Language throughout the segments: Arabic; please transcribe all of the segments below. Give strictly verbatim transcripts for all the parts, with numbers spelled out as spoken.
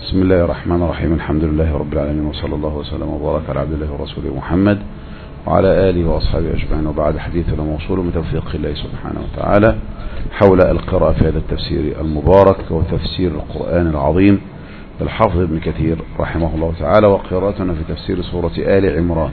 بسم الله الرحمن الرحيم. الحمد لله رب العالمين، وصلى الله وسلم وبارك على عبد الله ورسوله محمد وعلى آله وأصحابه أجمعين، وبعد حديثنا موصول من توفيق الله سبحانه وتعالى حول القراءة في هذا التفسير المبارك وتفسير القرآن العظيم للحافظ ابن كثير رحمه الله تعالى، وقراءتنا في تفسير سورة آل عمران.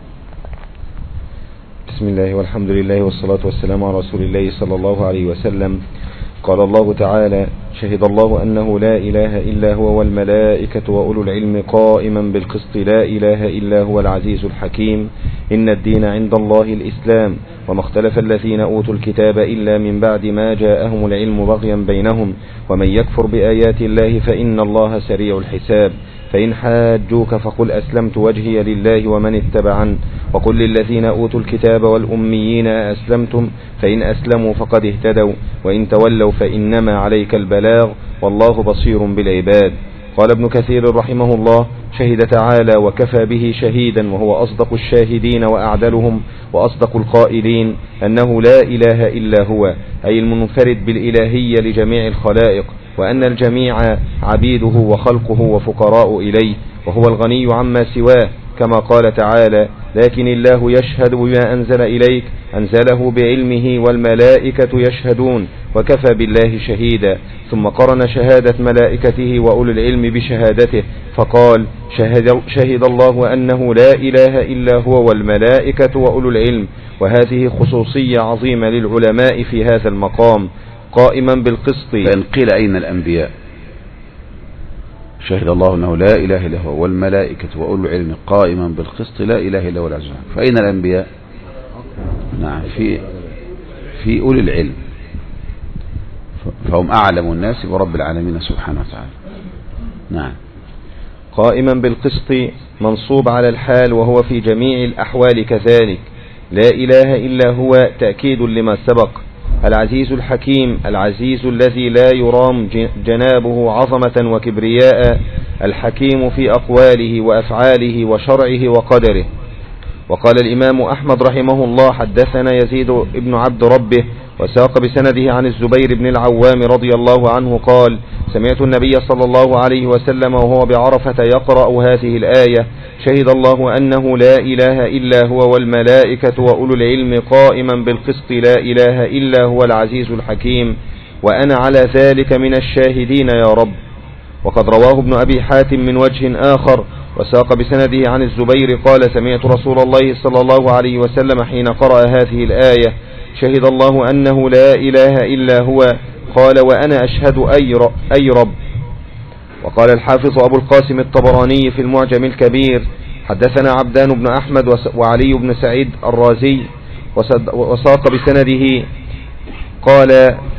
بسم الله والحمد لله والصلاة والسلام على رسول الله صلى الله عليه وسلم. قال الله تعالى: شهد الله أنه لا إله إلا هو والملائكة وأولو العلم قائما بالقسط لا إله إلا هو العزيز الحكيم إن الدين عند الله الإسلام وما اختلف الذين أوتوا الكتاب إلا من بعد ما جاءهم العلم بغيا بينهم ومن يكفر بآيات الله فإن الله سريع الحساب فإن حاجوك فقل أسلمت وجهي لله ومن اتبعن وقل للذين أوتوا الكتاب والأميين أسلمتم فإن أسلموا فقد اهتدوا وإن تولوا فإنما عليك البلاغ والله بصير بالعباد. قال ابن كثير رحمه الله: شهد تعالى وكفى به شهيدا وهو أصدق الشاهدين وأعدلهم وأصدق القائلين أنه لا إله إلا هو، أي المنفرد بالإلهية لجميع الخلائق، وأن الجميع عبيده وخلقه وفقراء إليه، وهو الغني عما سواه، كما قال تعالى: لكن الله يشهد بما أنزل إليك أنزله بعلمه والملائكة يشهدون وكفى بالله شهيدا. ثم قرن شهادة ملائكته وأولو العلم بشهادته فقال: شهد, شهد الله أنه لا إله إلا هو والملائكة وأولو العلم. وهذه خصوصية عظيمة للعلماء في هذا المقام قائما بالقسط. فإن قيل أين الأنبياء؟ شهد الله أنه لا إله إلا هو والملائكة وأولو العلم قائما بالقسط لا إله إلا هو العزيز الحكيم. فأين الأنبياء؟ نعم، في في أولي العلم، فهم أعلم الناس برب العالمين سبحانه وتعالى. نعم. قائما بالقسط منصوب على الحال وهو في جميع الأحوال كذلك. لا إله إلا هو تأكيد لما سبق. العزيز الحكيم، العزيز الذي لا يرام جنابه عظمة وكبرياء، الحكيم في أقواله وأفعاله وشرعه وقدره. وقال الإمام أحمد رحمه الله: حدثنا يزيد ابن عبد ربه، وساق بسنده عن الزبير بن العوام رضي الله عنه قال: سمعت النبي صلى الله عليه وسلم وهو بعرفة يقرأ هذه الآية: شهد الله أنه لا إله إلا هو والملائكة وأولو العلم قائما بالقسط لا إله إلا هو العزيز الحكيم وأنا على ذلك من الشاهدين يا رب. وقد رواه ابن أبي حاتم من وجه آخر وساق بسنده عن الزبير قال: سمعت رسول الله صلى الله عليه وسلم حين قرأ هذه الآية: شهد الله أنه لا إله إلا هو قال: وأنا أشهد أي رب. وقال الحافظ أبو القاسم الطبراني في المعجم الكبير: حدثنا عبدان بن أحمد وعلي بن سعيد الرازي، وساق بسنده قال: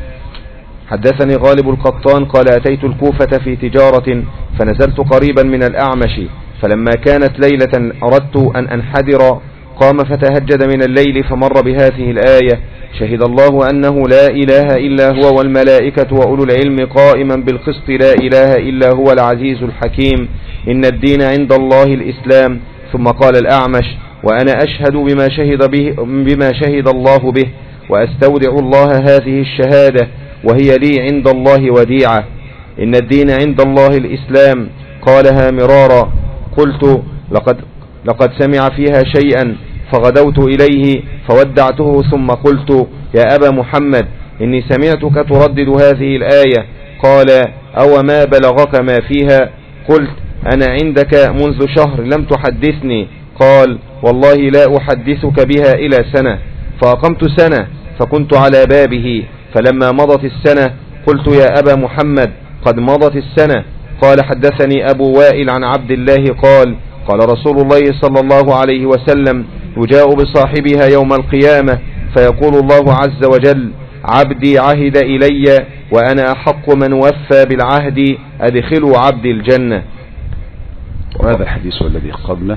حدثني غالب القطان قال: أتيت الكوفة في تجارة فنزلت قريبا من الأعمش، فلما كانت ليلة أردت أن أنحدر قام فتهجد من الليل فمر بهذه الآية: شهد الله أنه لا إله إلا هو والملائكة وأولو العلم قائما بالقسط لا إله إلا هو العزيز الحكيم إن الدين عند الله الإسلام. ثم قال الأعمش: وأنا أشهد بما شهد, به بما شهد الله به وأستودع الله هذه الشهادة وهي لي عند الله وديعة. إن الدين عند الله الإسلام. قالها مرارا. قلت: لقد, لقد سمع فيها شيئا، فغدوت إليه فودعته ثم قلت: يا أبا محمد إني سمعتك تردد هذه الآية. قال: أو ما بلغك ما فيها؟ قلت: أنا عندك منذ شهر لم تحدثني. قال: والله لا أحدثك بها إلى سنة. فأقمت سنة فكنت على بابه، فلما مضت السنة قلت: يا أبا محمد قد مضت السنة. قال: حدثني أبو وائل عن عبد الله قال: قال رسول الله صلى الله عليه وسلم: يجاء بصاحبها يوم القيامة فيقول الله عز وجل: عبدي عهد إلي وأنا أحق من وفى بالعهد أدخلوا عبدي الجنة. وهذا الحديث والذي قبله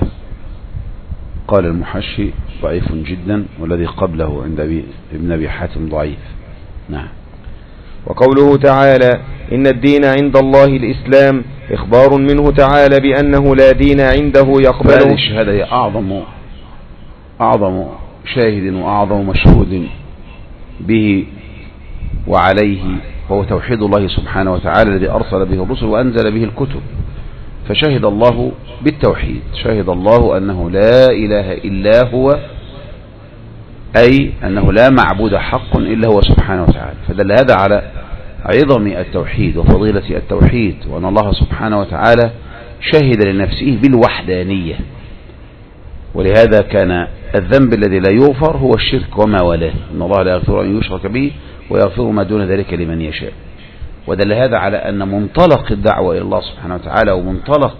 قال المحشي ضعيف جدا، والذي قبله عند ابن أبي حاتم ضعيف. نعم. وقوله تعالى: إن الدين عند الله الإسلام إخبار منه تعالى بأنه لا دين عنده يقبله. هذه الشهادة هي أعظم أعظم شاهد وأعظم مشهود به وعليه، وهو توحيد الله سبحانه وتعالى الذي أرسل به الرسل وأنزل به الكتب. فشهد الله بالتوحيد، شهد الله أنه لا إله إلا هو، أي أنه لا معبود حق إلا هو سبحانه وتعالى. فدل هذا على عظم التوحيد وفضيلة التوحيد، وأن الله سبحانه وتعالى شهد لنفسه بالوحدانية. ولهذا كان الذنب الذي لا يغفر هو الشرك وما والاه، إن الله لا يغفر أن يشرك به ويغفر ما دون ذلك لمن يشاء. ودل هذا على أن منطلق الدعوة إلى الله سبحانه وتعالى ومنطلق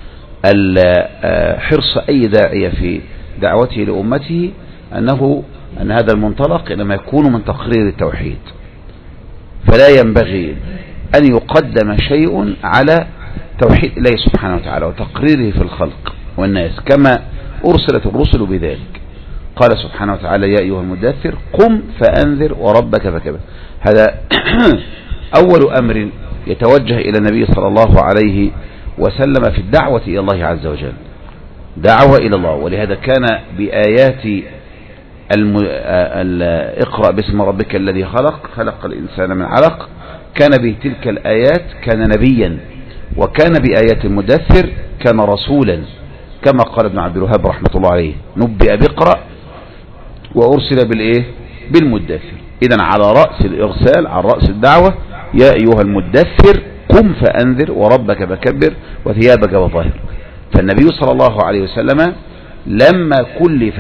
حرص أي داعية في دعوته لأمته أنه أن هذا المنطلق إنما يكون من تقرير التوحيد، فلا ينبغي أن يقدم شيء على توحيد الله سبحانه وتعالى وتقريره في الخلق والناس، كما أرسلت الرسل بذلك. قال سبحانه وتعالى: يا أيها المدثر قم فأنذر وربك فكبر. هذا أول أمر يتوجه إلى النبي صلى الله عليه وسلم في الدعوة إلى الله عز وجل، دعوة إلى الله. ولهذا كان بآيات الم... ال... اقرأ باسم ربك الذي خلق خلق الإنسان من علق، كان بتلك الآيات كان نبيا، وكان بآيات المدثر كان رسولا، كما قال ابن عبد الوهاب رحمة الله عليه: نبئ بقرأ وأرسل بالإيه؟ بالمدثر. إذن على رأس الإرسال، على رأس الدعوة: يا أيها المدثر قم فأنذر وربك فكبر وثيابك فطهر. فالنبي صلى الله عليه وسلم لما كلف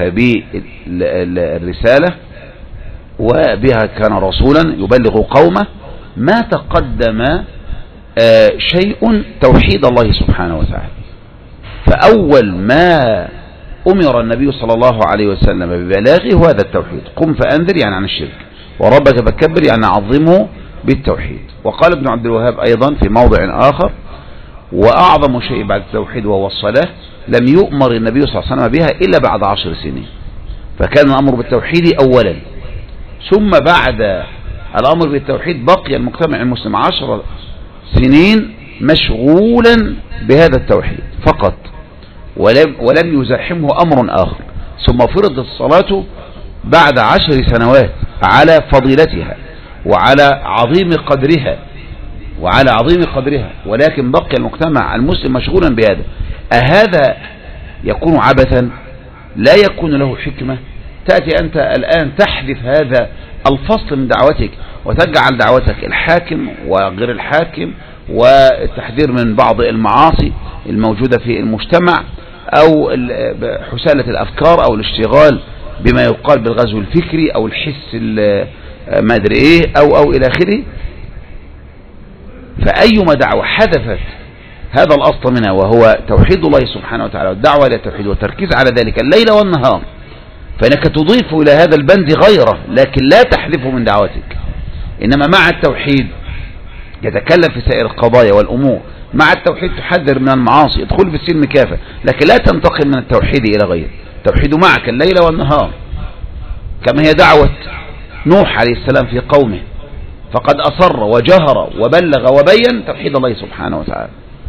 بالرسالة وبها كان رسولا يبلغ قومه، ما تقدم شيء توحيد الله سبحانه وتعالى. فأول ما أمر النبي صلى الله عليه وسلم ببلاغه هو هذا التوحيد: قم فأنذر يعني عن الشرك، وربك فكبر يعني عظمه بالتوحيد. وقال ابن عبد الوهاب أيضا في موضع آخر: وأعظم شيء بعد التوحيد وهو الصلاة لم يؤمر النبي صلى الله عليه وسلم بها إلا بعد عشر سنين، فكان الأمر بالتوحيد أولا، ثم بعد الأمر بالتوحيد بقي المجتمع المسلم عشر سنين مشغولا بهذا التوحيد فقط، ولم, ولم يزاحمه أمر آخر. ثم فرضت الصلاة بعد عشر سنوات على فضيلتها وعلى عظيم قدرها وعلى عظيم قدرها ولكن بقي المجتمع المسلم مشغولا بهذا. أهذا يكون عبثا؟ لا يكون له حكمة. تأتي أنت الآن تحذف هذا الفصل من دعوتك وتجعل دعوتك الحاكم وغير الحاكم والتحذير من بعض المعاصي الموجودة في المجتمع، أو حسالة الأفكار، أو الاشتغال بما يقال بالغزو الفكري أو الحس ما أدري إيه أو أو إلى آخره. فأيما دعوة حذفت هذا الأصل منها وهو توحيد الله سبحانه وتعالى والدعوة إلى التوحيد والتركيز على ذلك الليل والنهار، فإنك تضيف إلى هذا البند غيره لكن لا تحذفه من دعوتك. إنما مع التوحيد يتكلم في سائر القضايا والأمور، مع التوحيد تحذر من المعاصي، ادخل في السلم كافة، لكن لا تنتقل من التوحيد إلى غيره. التوحيد معك الليل والنهار، كما هي دعوة نوح عليه السلام في قومه، فقد أصر وجهر وبلغ وبين توحيد الله سبحانه وتعالى.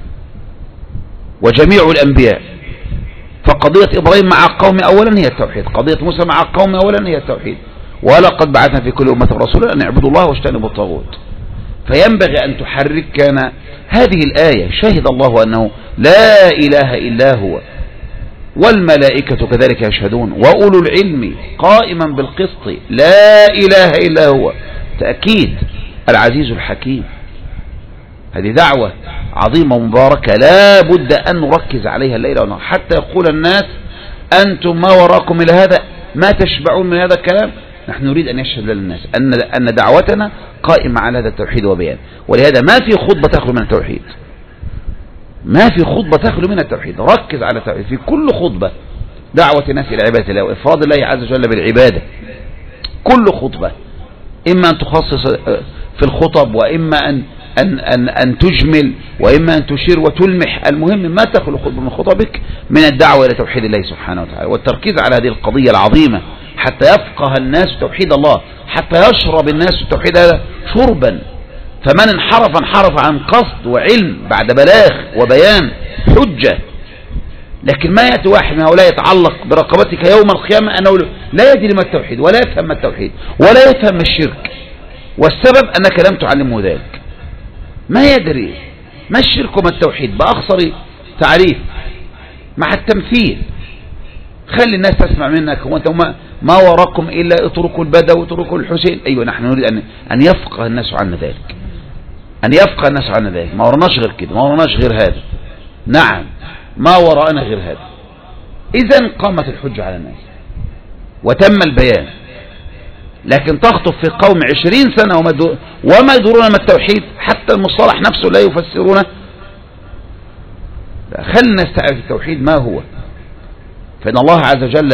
وجميع الأنبياء، فقضية إبراهيم مع قومه أولا هي التوحيد، قضية موسى مع قومه أولا هي التوحيد، ولقد بعثنا في كل أمة رسولا أن اعبدوا الله واجتنبوا الطاغوت. فينبغي أن تحرك كان هذه الآية: شهد الله أنه لا إله إلا هو والملائكة كذلك يشهدون وأولو العلم قائما بالقسط لا إله إلا هو. تأكيد العزيز الحكيم. هذه دعوة عظيمة مباركة لا بد أن نركز عليها الليلة والنهار، حتى يقول الناس: أنتم ما وراكم إلى هذا، ما تشبعون من هذا الكلام. نحن نريد أن يشهد للناس أن أن دعوتنا قائمة على هذا التوحيد وبيان. ولهذا ما في خطبة تخلو من التوحيد، ما في خطبة تخلو من التوحيد. ركز على التوحيد في كل خطبة، دعوة الناس إلى عبادة الله وإفراد الله عز وجل بالعبادة. كل خطبة إما أن تخصص في الخطب، وإما أن أن أن أن تجمل، وإما أن تشير وتلمح. المهم ما تخلو خطبة من خطبك من الدعوة إلى توحيد الله سبحانه وتعالى والتركيز على هذه القضية العظيمة، حتى يفقه الناس توحيد الله، حتى يشرب الناس التوحيد هذا شربا. فمن انحرف انحرف عن قصد وعلم بعد بلاغ وبيان حجة. لكن ما يأتي واحد من هؤلاء يتعلق برقبتك يوم القيامة أنه لا يدري ما التوحيد ولا يفهم ما التوحيد ولا يفهم الشرك، والسبب أنك لم تعلمه ذلك. ما يدري ما الشرك وما التوحيد بأخصر تعريف مع التمثيل. خلي الناس تسمع منك، هو انت ما, ما وراكم الا اتركوا البدوي واتركوا الحسين. ايوه نحن نريد ان ان يفقه الناس عن ذلك، ان يفقه الناس عن ذلك. ما ورناش غير كده، ما ورناش غير هذا. نعم ما وراءنا غير هذا. اذا قامت الحجة على الناس وتم البيان. لكن تخطب في قوم عشرين سنة وما دو وما يدرون ما التوحيد، حتى المصطلح نفسه لا يفسرونه. خلنا الناس تعرف التوحيد ما هو. فإن الله عز وجل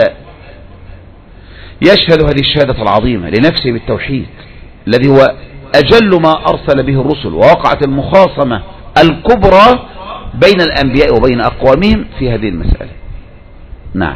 يشهد هذه الشهادة العظيمة لنفسه بالتوحيد الذي هو أجل ما أرسل به الرسل، ووقعت المخاصمة الكبرى بين الأنبياء وبين أقوامهم في هذه المسألة. نعم.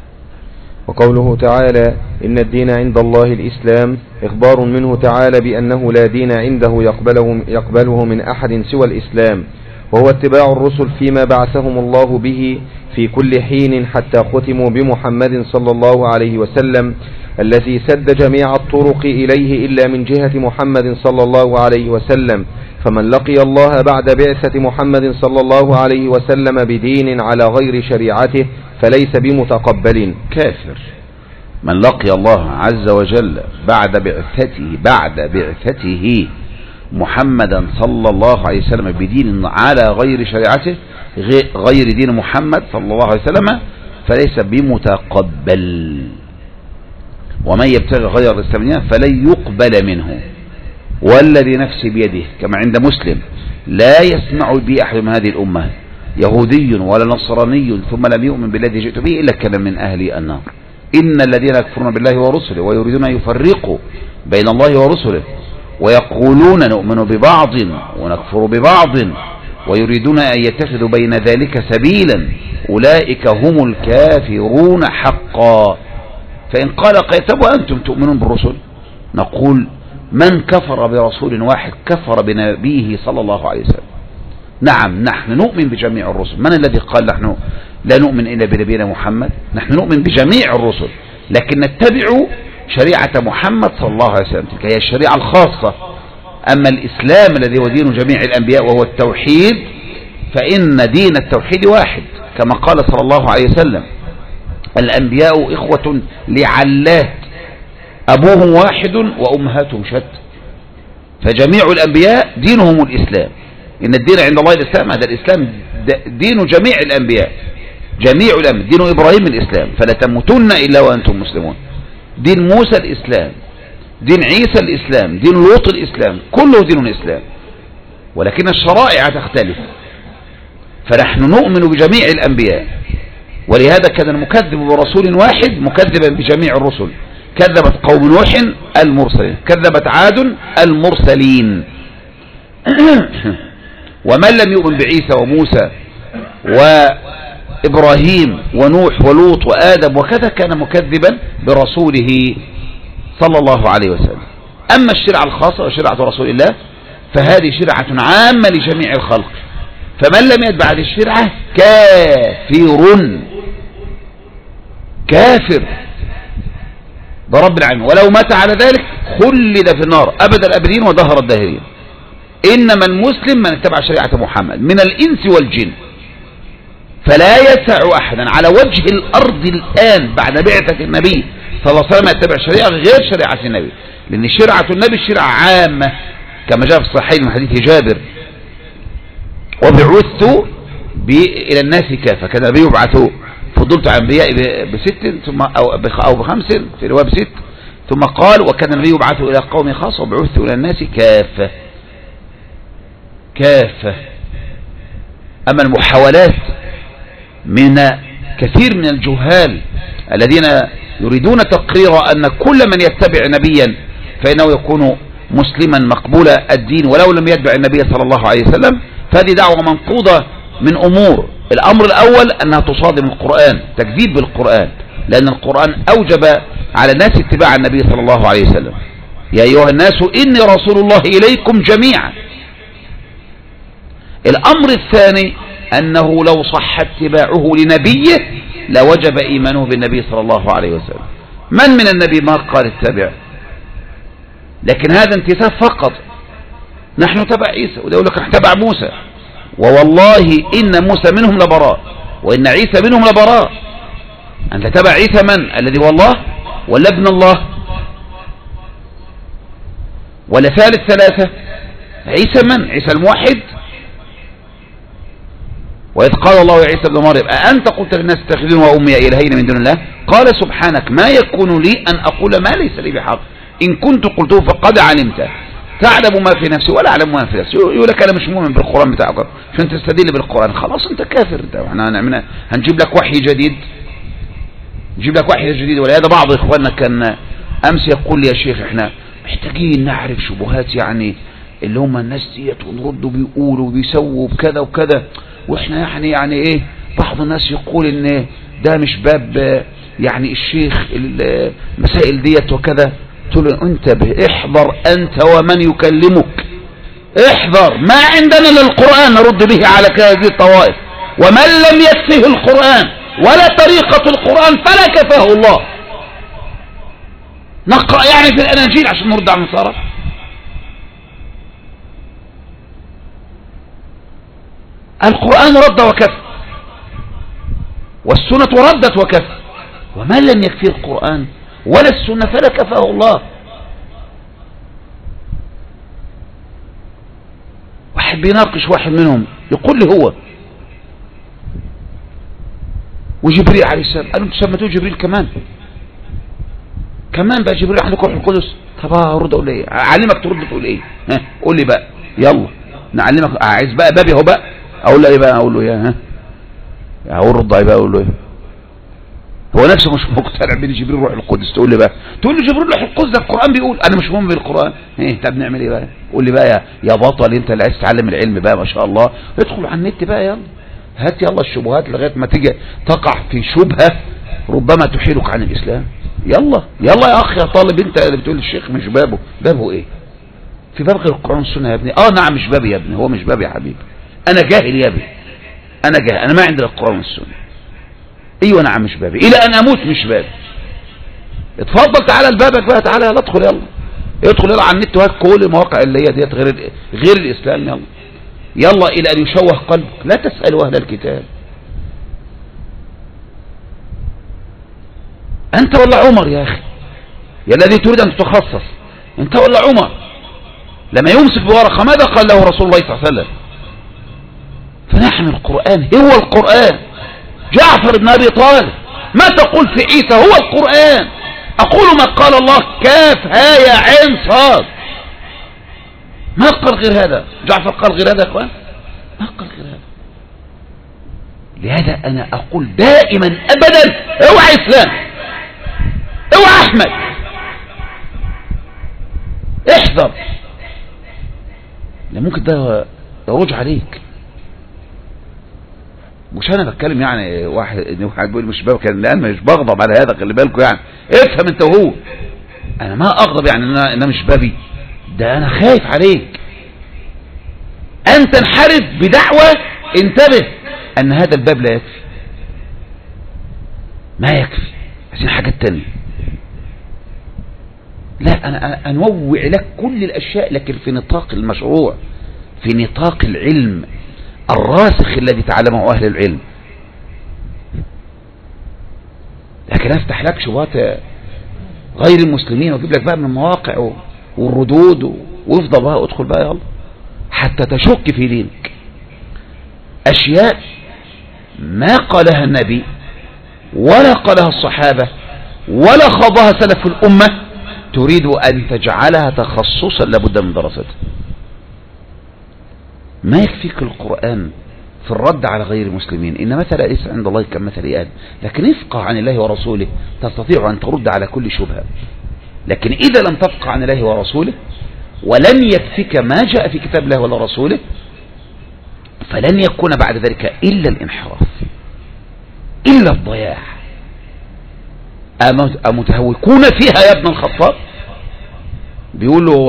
وقوله تعالى إن الدين عند الله الإسلام إخبار منه تعالى بأنه لا دين عنده يقبله, يقبله من أحد سوى الإسلام، وهو اتباع الرسل فيما بعثهم الله به في كل حين حتى ختموا بمحمد صلى الله عليه وسلم الذي سد جميع الطرق إليه إلا من جهة محمد صلى الله عليه وسلم. فمن لقي الله بعد بعثة محمد صلى الله عليه وسلم بدين على غير شريعته فليس بمتقبل. كافر. من لقي الله عز وجل بعد بعثته بعد بعثته محمدا صلى الله عليه وسلم بدين على غير شريعته، غير دين محمد صلى الله عليه وسلم، فليس بمتقبل. ومن يبتغي غير الإسلام دينا فلن يقبل منه والذي نفسي بيده، كما عند مسلم لا يسمع بي أحد من هذه الأمة يهودي ولا نصراني ثم لم يؤمن بالذي جئت به إلا كان من أهل النار. إن الذين يكفرون بالله ورسله ويريدون أن يفرقوا بين الله ورسله ويقولون نؤمن ببعض ونكفر ببعض ويريدون أن يتخذوا بين ذلك سبيلا أولئك هم الكافرون حقا. فإن قال قيتب وأنتم تؤمنون بالرسل، نقول من كفر برسول واحد كفر بنبيه صلى الله عليه وسلم. نعم نحن نؤمن بجميع الرسل. من الذي قال نحن لا نؤمن إلا بنبينا محمد؟ نحن نؤمن بجميع الرسل، لكن نتبع شريعة محمد صلى الله عليه وسلم، تلك هي الشريعة الخاصة. أما الإسلام الذي هو دين جميع الأنبياء وهو التوحيد، فإن دين التوحيد واحد كما قال صلى الله عليه وسلم الأنبياء إخوة لعلات أبوهم واحد وأمهاتهم شتى. فجميع الأنبياء دينهم الإسلام. إن الدين عند الله الإسلام، هذا الإسلام دين جميع الأنبياء، جميع الأنبياء. دين إبراهيم الإسلام فلا تموتن إلا وأنتم مسلمون. دين موسى الإسلام، دين عيسى الإسلام، دين لوط الإسلام، كله دين الإسلام، ولكن الشرائع تختلف. فنحن نؤمن بجميع الأنبياء، ولهذا كان المكذب برسول واحد مكذبا بجميع الرسل. كذبت قوم نوح المرسلين، كذبت عاد المرسلين. ومن لم يؤمن بعيسى وموسى وإبراهيم ونوح ولوط وآدم وكذا كان مكذبا برسوله صلى الله عليه وسلم. أما الشريعة الخاصة وشريعة رسول الله فهذه شريعة عامة لجميع الخلق، فمن لم يتبع هذه الشريعة كافر كافر برب العالمين، ولو مات على ذلك خلد في النار أبد الأبدين ودهر الداهرين. إنما المسلم من اتبع شريعة محمد من الإنس والجن. فلا يسع أحدا على وجه الأرض الآن بعد بعثة النبي صلى الله عليه وسلم يتبع شريعة غير شريعة النبي، لأن شريعة النبي شريعة عامة كما جاء في الصحيحين من حديث جابر وبعثت إلى الناس كافة. كان النبي يبعث فضلت عن أنبياء بست ثم أو بخمس في رواية بست، ثم قال وكان النبي يبعث إلى قوم خاص وبعثت إلى الناس كافة كافة. أما المحاولات من كثير من الجهال الذين يريدون تقرير أن كل من يتبع نبيا فإنه يكون مسلما مقبول الدين ولو لم يتبع النبي صلى الله عليه وسلم، فهذه دعوة منقوضة من أمور. الأمر الأول أنها تصادم القرآن، تكذيب بالقرآن، لأن القرآن أوجب على الناس اتباع النبي صلى الله عليه وسلم. يا أيها الناس إني رسول الله إليكم جميعا. الأمر الثاني أنه لو صح اتباعه لنبيه لوجب إيمانه بالنبي صلى الله عليه وسلم. من من النبي ما قال اتبع، لكن هذا انتساب فقط. نحن تبع عيسى وده يقول لك نتبع موسى، ووالله إن موسى منهم لبراء وإن عيسى منهم لبراء. أنت تبع عيسى من؟ الذي هو الله ولا ابن الله ولا ثالث ثلاثة؟ عيسى من؟ عيسى الموحد. وإذ قال الله يا عيسى ابن مريم أأنت قلت للناس اتخذون وأمي إلهين من دون الله قال سبحانك ما يكون لي أن أقول ما ليس لي بحق إن كنت قلته فقد علمته تعلم ما في نفسي ولا أعلم ما في نفسي. يقول لك أنا مش مؤمن بالقرآن بتاعك عشان تستدل بالقرآن، خلاص أنت كافر. احنا هنعمل هنجيب لك وحي جديد، نجيب لك وحي جديد. ولهذا بعض إخواننا كان أمس يقول لي يا شيخ احنا محتاجين نعرف شبهات يعني اللي هم الناس ديت ونردوا بيقولوا وبيسووا بكذا وكذا، واحنا يعني يعني ايه بعض الناس يقول ان ده مش باب يعني الشيخ المسائل ديت وكذا. قلت له انتبه، احذر انت ومن يكلمك، احذر، ما عندنا للقرآن نرد به على هذه الطوائف، ومن لم يكفه القرآن ولا طريقة القرآن فلا كفاه الله. نقرأ يعني في الأناجيل عشان نرد على النصارى؟ القرآن رد وكفى والسنة ردت وكفى، ومن لم يكفي القرآن ولا السنة فلا كفاه الله. واحد بيناقش واحد منهم يقول لي هو وجبريل عليه السلام، قالوا انتوا سميتوه جبريل كمان كمان بقى جبريل عندكم روح القدس. طب هرد اقول ايه؟ اعلمك ترد تقول ايه؟ ها قول لي بقى، يلا نعلمك. عايز بقى بابي اهو بقى، اقول له ايه بقى؟ اقول له ايه؟ ها اقول رد بقى اقول له ايه؟ هو نفسه مش مقتنع بين جبريل روح القدس، تقول لي بقى تقول لي جبريل روح القدس ده القرآن بيقول، انا مش مؤمن بالقرآن. ايه طب نعمل ايه بقى؟ قول لي بقى يا يا بطل انت اللي عايز تتعلم العلم بقى ما شاء الله، ادخل على النت بقى يلا هات يلا الشبهات لغايه ما تيجي تقع في شبهه ربما تحيلك عن الاسلام. يلا يلا يا اخي يا طالب، انت اللي بتقول الشيخ مش بابه، بابه ايه؟ في باب غير القرآن والسنه يا ابني؟ اه نعم مش بابي يا ابني، هو مش بابي يا حبيبي، انا جاهل يا ابني، انا جاهل، انا ما عندي القرآن والسنه. ايوه نعم مش بابي، الى ان اموت مش بابي. اتفضل تعالى لبابك بقى، تعالى يلا ادخل، يلا ادخل يلا على النت وهات كل المواقع اللي هي ديت غير غير الاسلام. يلا يلا الى ان يشوه قلبك، لا تسألوا اهل الكتاب. انت ولا عمر يا اخي يا الذي تريد ان تتخصص، انت ولا عمر؟ لما يمسك بورقه ماذا قال له رسول الله صلى الله عليه وسلم؟ فنحن القرآن هو القرآن. جعفر بن ابي طالب ما تقول في عيسى هو القرآن، اقول ما قال الله كاف ها يا عين صاد، ما قال غير هذا. جعفر قال غير هذا يا اخوان؟ ما قال غير هذا. لهذا انا اقول دائما ابدا اوعى اسلام، اوعى احمد، احذر، لا ممكن ده يروج عليك. مش انا بتكلم يعني واحد ان واحد بيقول مش باب، كان الان مش بغضب على هذا، خلي بالكم يعني، افهم انت وهو، انا ما اغضب يعني ان انا مش بابي، ده انا خايف عليك ان تنحرف بدعوة. انتبه ان هذا الباب لا يكفي، ما يكفي، عايزين حاجات تانية. لا انا انوع لك كل الاشياء لكن في نطاق المشروع، في نطاق العلم الراسخ الذي تعلمه اهل العلم. لكن افتح لك شبهات غير المسلمين واجيب لك بقى من المواقع والردود وافضل بقى ادخل بقى يلا حتى تشك في دينك. اشياء ما قالها النبي ولا قالها الصحابة ولا خاضها سلف الامة تريد ان تجعلها تخصصا لابد من دراستها. ما يكفيك القرآن في الرد على غير المسلمين، إن مثل عيسى عند الله كمثل آدم، لكن افقه عن الله ورسوله تستطيع أن ترد على كل شبهة. لكن إذا لم تفقه عن الله ورسوله ولم يكفيك ما جاء في كتاب الله ولا رسوله فلن يكون بعد ذلك إلا الانحراف إلا الضياع. أمتهوكون فيها يا ابن الخطاب؟ بيقولوا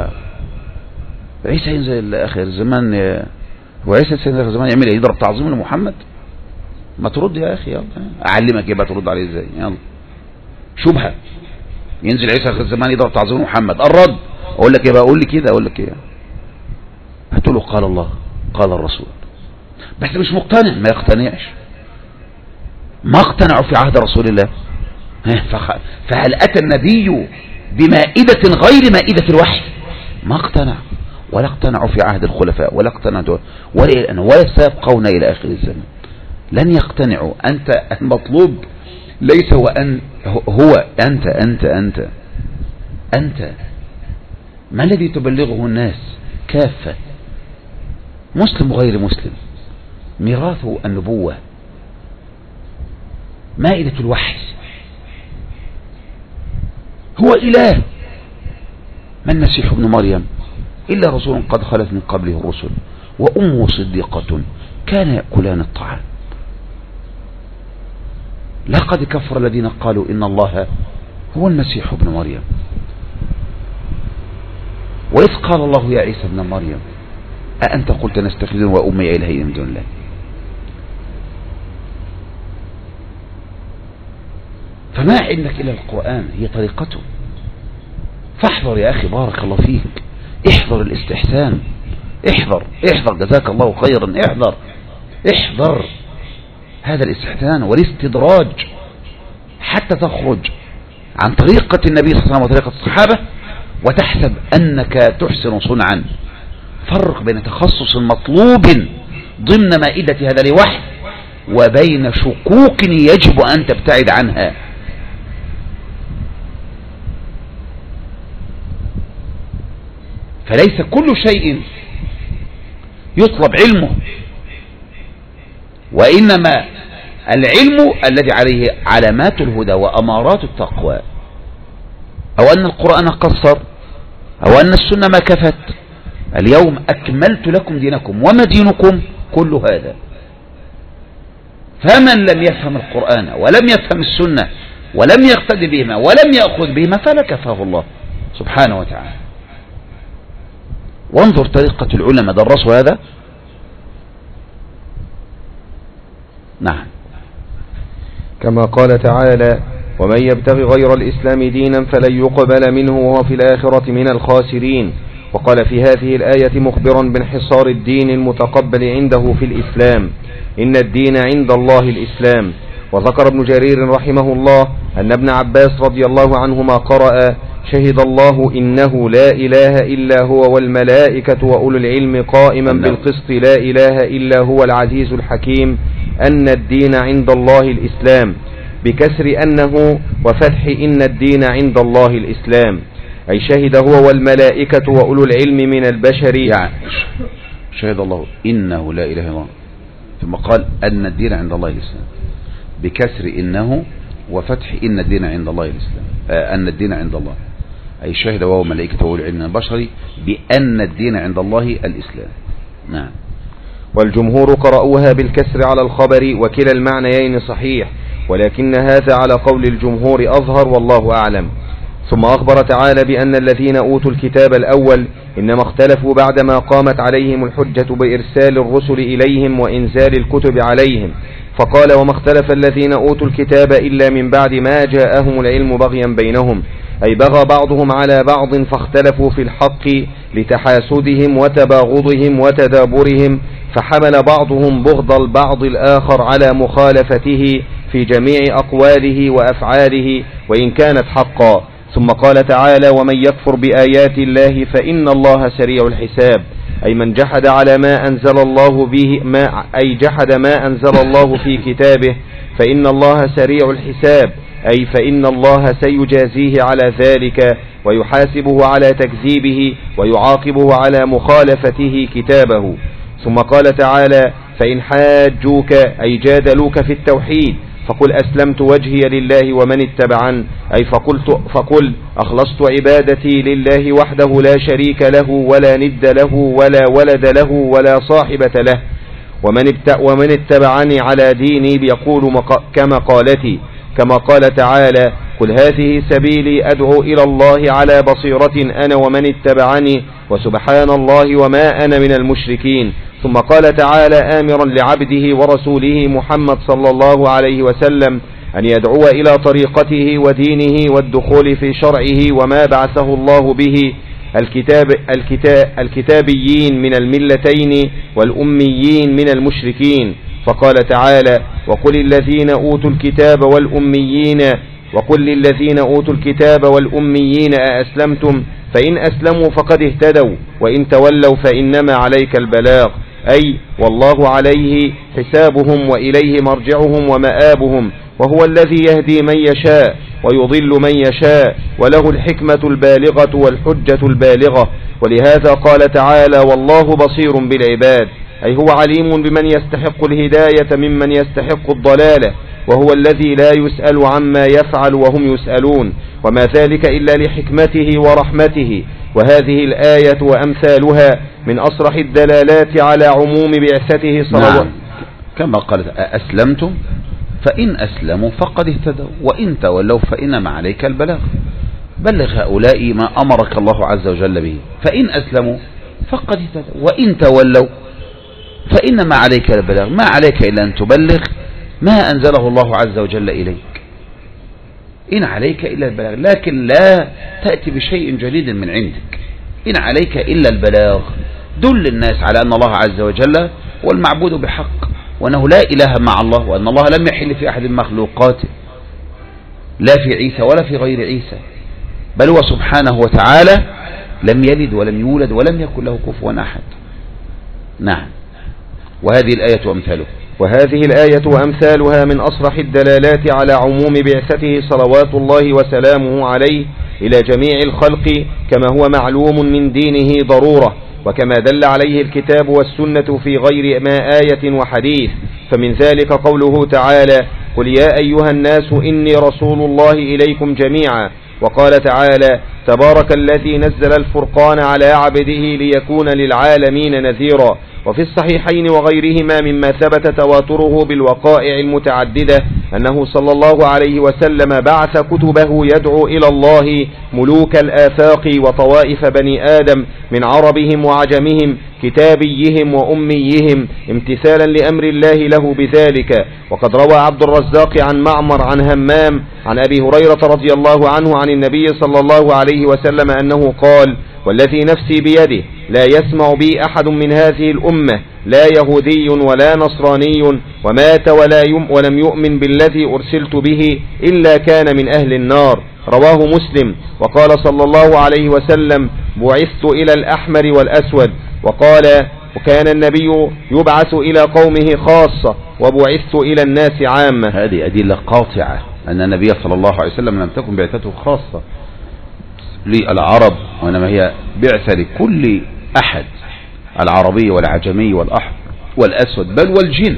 عيسى ينزل اخر الزمان، وعيسى ينزل اخر الزمان يعمل ايه؟ يضرب تعظيم لمحمد؟ ما ترد يا اخي، يلا اعلمك ايه بقى ترد عليه ازاي. يلا شبهه ينزل عيسى اخر الزمان يضرب تعظيم محمد، الرد اقول لك ايه بقى؟ اقول لي كده، اقول لك ايه؟ هتقول له قال الله قال الرسول بس مش مقتنع، ما يقتنعش، ما اقتنعوا في عهد رسول الله. فهل أتى النبي بمائدة غير مائدة الوحي؟ ما اقتنع، ولا اقتنعوا في عهد الخلفاء، ولا اقتنعوا ولا, ولا سيبقون إلى آخر الزمن، لن يقتنعوا. أنت المطلوب ليس هو أن هو أنت أنت أنت أنت ما الذي تبلغه الناس كافة، مسلم وغير مسلم، ميراث النبوة، مائدة الوحي. هو إله، ما المسيح ابن مريم إلا رسول قد خلت من قبله الرسل وأمه صديقة كان يأكلان الطعام. لقد كفر الذين قالوا إن الله هو المسيح ابن مريم، وإذ قال الله يا عيسى ابن مريم أأنت قلت نستخدم وأمي إلهي من دون الله. فما علمك إلى القرآن، هي طريقته. فاحذر يا أخي بارك الله فيك، احذر الاستحسان، احذر احذر جزاك الله خيرا، احذر احذر هذا الاستحسان والاستدراج حتى تخرج عن طريقة النبي صلى الله عليه وسلم وطريقة الصحابة وتحسب أنك تحسن صنعا. فرق بين تخصص مطلوب ضمن مائدة هذا الوحي وبين شكوك يجب أن تبتعد عنها. فليس كل شيء يطلب علمه، وإنما العلم الذي عليه علامات الهدى وأمارات التقوى، أو أن القرآن قصر، أو أن السنة ما كفت. اليوم أكملت لكم دينكم وما دينكم، كل هذا. فمن لم يفهم القرآن ولم يفهم السنة ولم يقتدي بهما ولم يأخذ بهما فلا كفاه الله سبحانه وتعالى. وانظر طريقة العلماء درسوا هذا. نعم، كما قال تعالى: ومن يبتغي غير الإسلام دينا فلن يقبل منه وهو في الآخرة من الخاسرين. وقال في هذه الآية مخبرا بانحصار الدين المتقبل عنده في الإسلام: إن الدين عند الله الإسلام. وذكر ابن جرير رحمه الله أن ابن عباس رضي الله عنهما قرأ: شهد الله إنه لا إله إلا هو والملائكة وأولو العلم قائما بالقسط لا إله إلا هو العزيز الحكيم أن الدين عند الله الإسلام، بكسر أنه وفتح إن الدين عند الله الإسلام، أي شهد هو والملائكة وأولو العلم من البشر. يعني شهد الله إنه لا إله إلا الله، ثم قال أن الدين عند الله الإسلام، بكسر إنه وفتح إن الدين عند الله الإسلام، آه أن الدين عند الله، أي شهد وهو ملائكة وأولو العلم من البشر بأن الدين عند الله الإسلام. نعم. والجمهور قرأوها بالكسر على الخبر، وكلا المعنيين صحيح، ولكن هذا على قول الجمهور أظهر والله أعلم. ثم أخبر تعالى بأن الذين أوتوا الكتاب الأول إنما اختلفوا بعدما قامت عليهم الحجة بإرسال الرسل إليهم وإنزال الكتب عليهم، فقال: وما اختلف الذين أوتوا الكتاب إلا من بعد ما جاءهم العلم بغيا بينهم، أي بغى بعضهم على بعض فاختلفوا في الحق لتحاسدهم وتباغضهم وتدابرهم، فحمل بعضهم بغض البعض الآخر على مخالفته في جميع أقواله وأفعاله وإن كانت حقا. ثم قال تعالى: ومن يكفر بآيات الله فإن الله سريع الحساب، أي من جحد على ما أنزل الله به ما أي جحد ما أنزل الله في كتابه فإن الله سريع الحساب، أي فإن الله سيجازيه على ذلك ويحاسبه على تكذيبه ويعاقبه على مخالفته كتابه. ثم قال تعالى: فإن حاجوك أي جادلوك في التوحيد فقل أسلمت وجهي لله ومن اتبعن، أي فقلت فقل أخلصت عبادتي لله وحده لا شريك له ولا ند له ولا ولد له ولا صاحبة له، ومن, ومن اتبعني على ديني بيقول كما قالتي، كما قال تعالى: قل هذه سبيلي أدعو إلى الله على بصيرة أنا ومن اتبعني وسبحان الله وما أنا من المشركين. ثم قال تعالى آمرا لعبده ورسوله محمد صلى الله عليه وسلم أن يدعو إلى طريقته ودينه والدخول في شرعه وما بعثه الله به، الكتاب الكتاب الكتابيين من الملتين والأميين من المشركين. فقال تعالى: وقل الذين أوتوا الكتاب والأميين وقل للذين أوتوا الكتاب والأميين أأسلمتم؟ فإن أسلموا فقد اهتدوا، وإن تولوا فإنما عليك البلاغ، أي والله عليه حسابهم وإليه مرجعهم ومآبهم، وهو الذي يهدي من يشاء ويضل من يشاء، وله الحكمة البالغة والحجة البالغة. ولهذا قال تعالى: والله بصير بالعباد، أي هو عليم بمن يستحق الهداية ممن يستحق الضلالة، وهو الذي لا يسأل عما يفعل وهم يسألون، وما ذلك إلا لحكمته ورحمته. وهذه الآية وأمثالها من أصرح الدلالات على عموم بعثته صلى الله عليه وسلم. كما قالت: أسلمتم؟ فإن أسلموا فقد اهتدوا، وإن تولوا فإنما عليك البلاغ. بلغ هؤلاء ما أمرك الله عز وجل به. فإن أسلموا فقد اهتدوا، وإن تولوا فإنما عليك البلاغ. ما عليك إلا أن تبلغ ما أنزله الله عز وجل إليك، إن عليك إلا البلاغ، لكن لا تأتي بشيء جديد من عندك. إن عليك إلا البلاغ، دل الناس على أن الله عز وجل هو المعبود بحق، وأنه لا إله مع الله، وأن الله لم يحل في أحد من مخلوقاته، لا في عيسى ولا في غير عيسى، بل هو سبحانه وتعالى لم يلد ولم يولد ولم يكن له كفوا أحد. نعم. وهذه الآية وأمثالها وهذه الآية وأمثالها من أصرح الدلالات على عموم بعثته صلوات الله وسلامه عليه إلى جميع الخلق، كما هو معلوم من دينه ضرورة، وكما دل عليه الكتاب والسنة في غير ما آية وحديث. فمن ذلك قوله تعالى: قل يا أيها الناس إني رسول الله إليكم جميعا. وقال تعالى: تبارك الذي نزل الفرقان على عبده ليكون للعالمين نذيرا. وفي الصحيحين وغيرهما مما ثبت تواتره بالوقائع المتعددة أنه صلى الله عليه وسلم بعث كتبه يدعو إلى الله ملوك الآفاق وطوائف بني آدم من عربهم وعجمهم، كتابيهم وأميهم، امتثالا لأمر الله له بذلك. وقد روى عبد الرزاق عن معمر عن همام عن أبي هريرة رضي الله عنه عن النبي صلى الله عليه وسلم أنه قال: والذي نفسي بيده لا يسمع بي أحد من هذه الأمة، لا يهودي ولا نصراني، ومات ولا يم ولم يؤمن بالذي أرسلت به إلا كان من أهل النار. رواه مسلم. وقال صلى الله عليه وسلم: بعثت إلى الأحمر والأسود. وقال: وكان النبي يبعث إلى قومه خاصة، وبعثت إلى الناس عامة. هذه أدلة قاطعة أن النبي صلى الله عليه وسلم لم تكن بعثته خاصة للعرب، وإنما هي بعثة لكل أحد، العربي والعجمي والأحمر والأسود، بل والجن.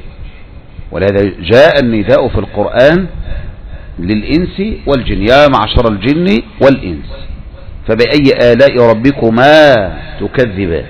ولهذا جاء النداء في القرآن للإنس والجن: يا معشر الجن والإنس فبأي آلاء ربكما تكذبان.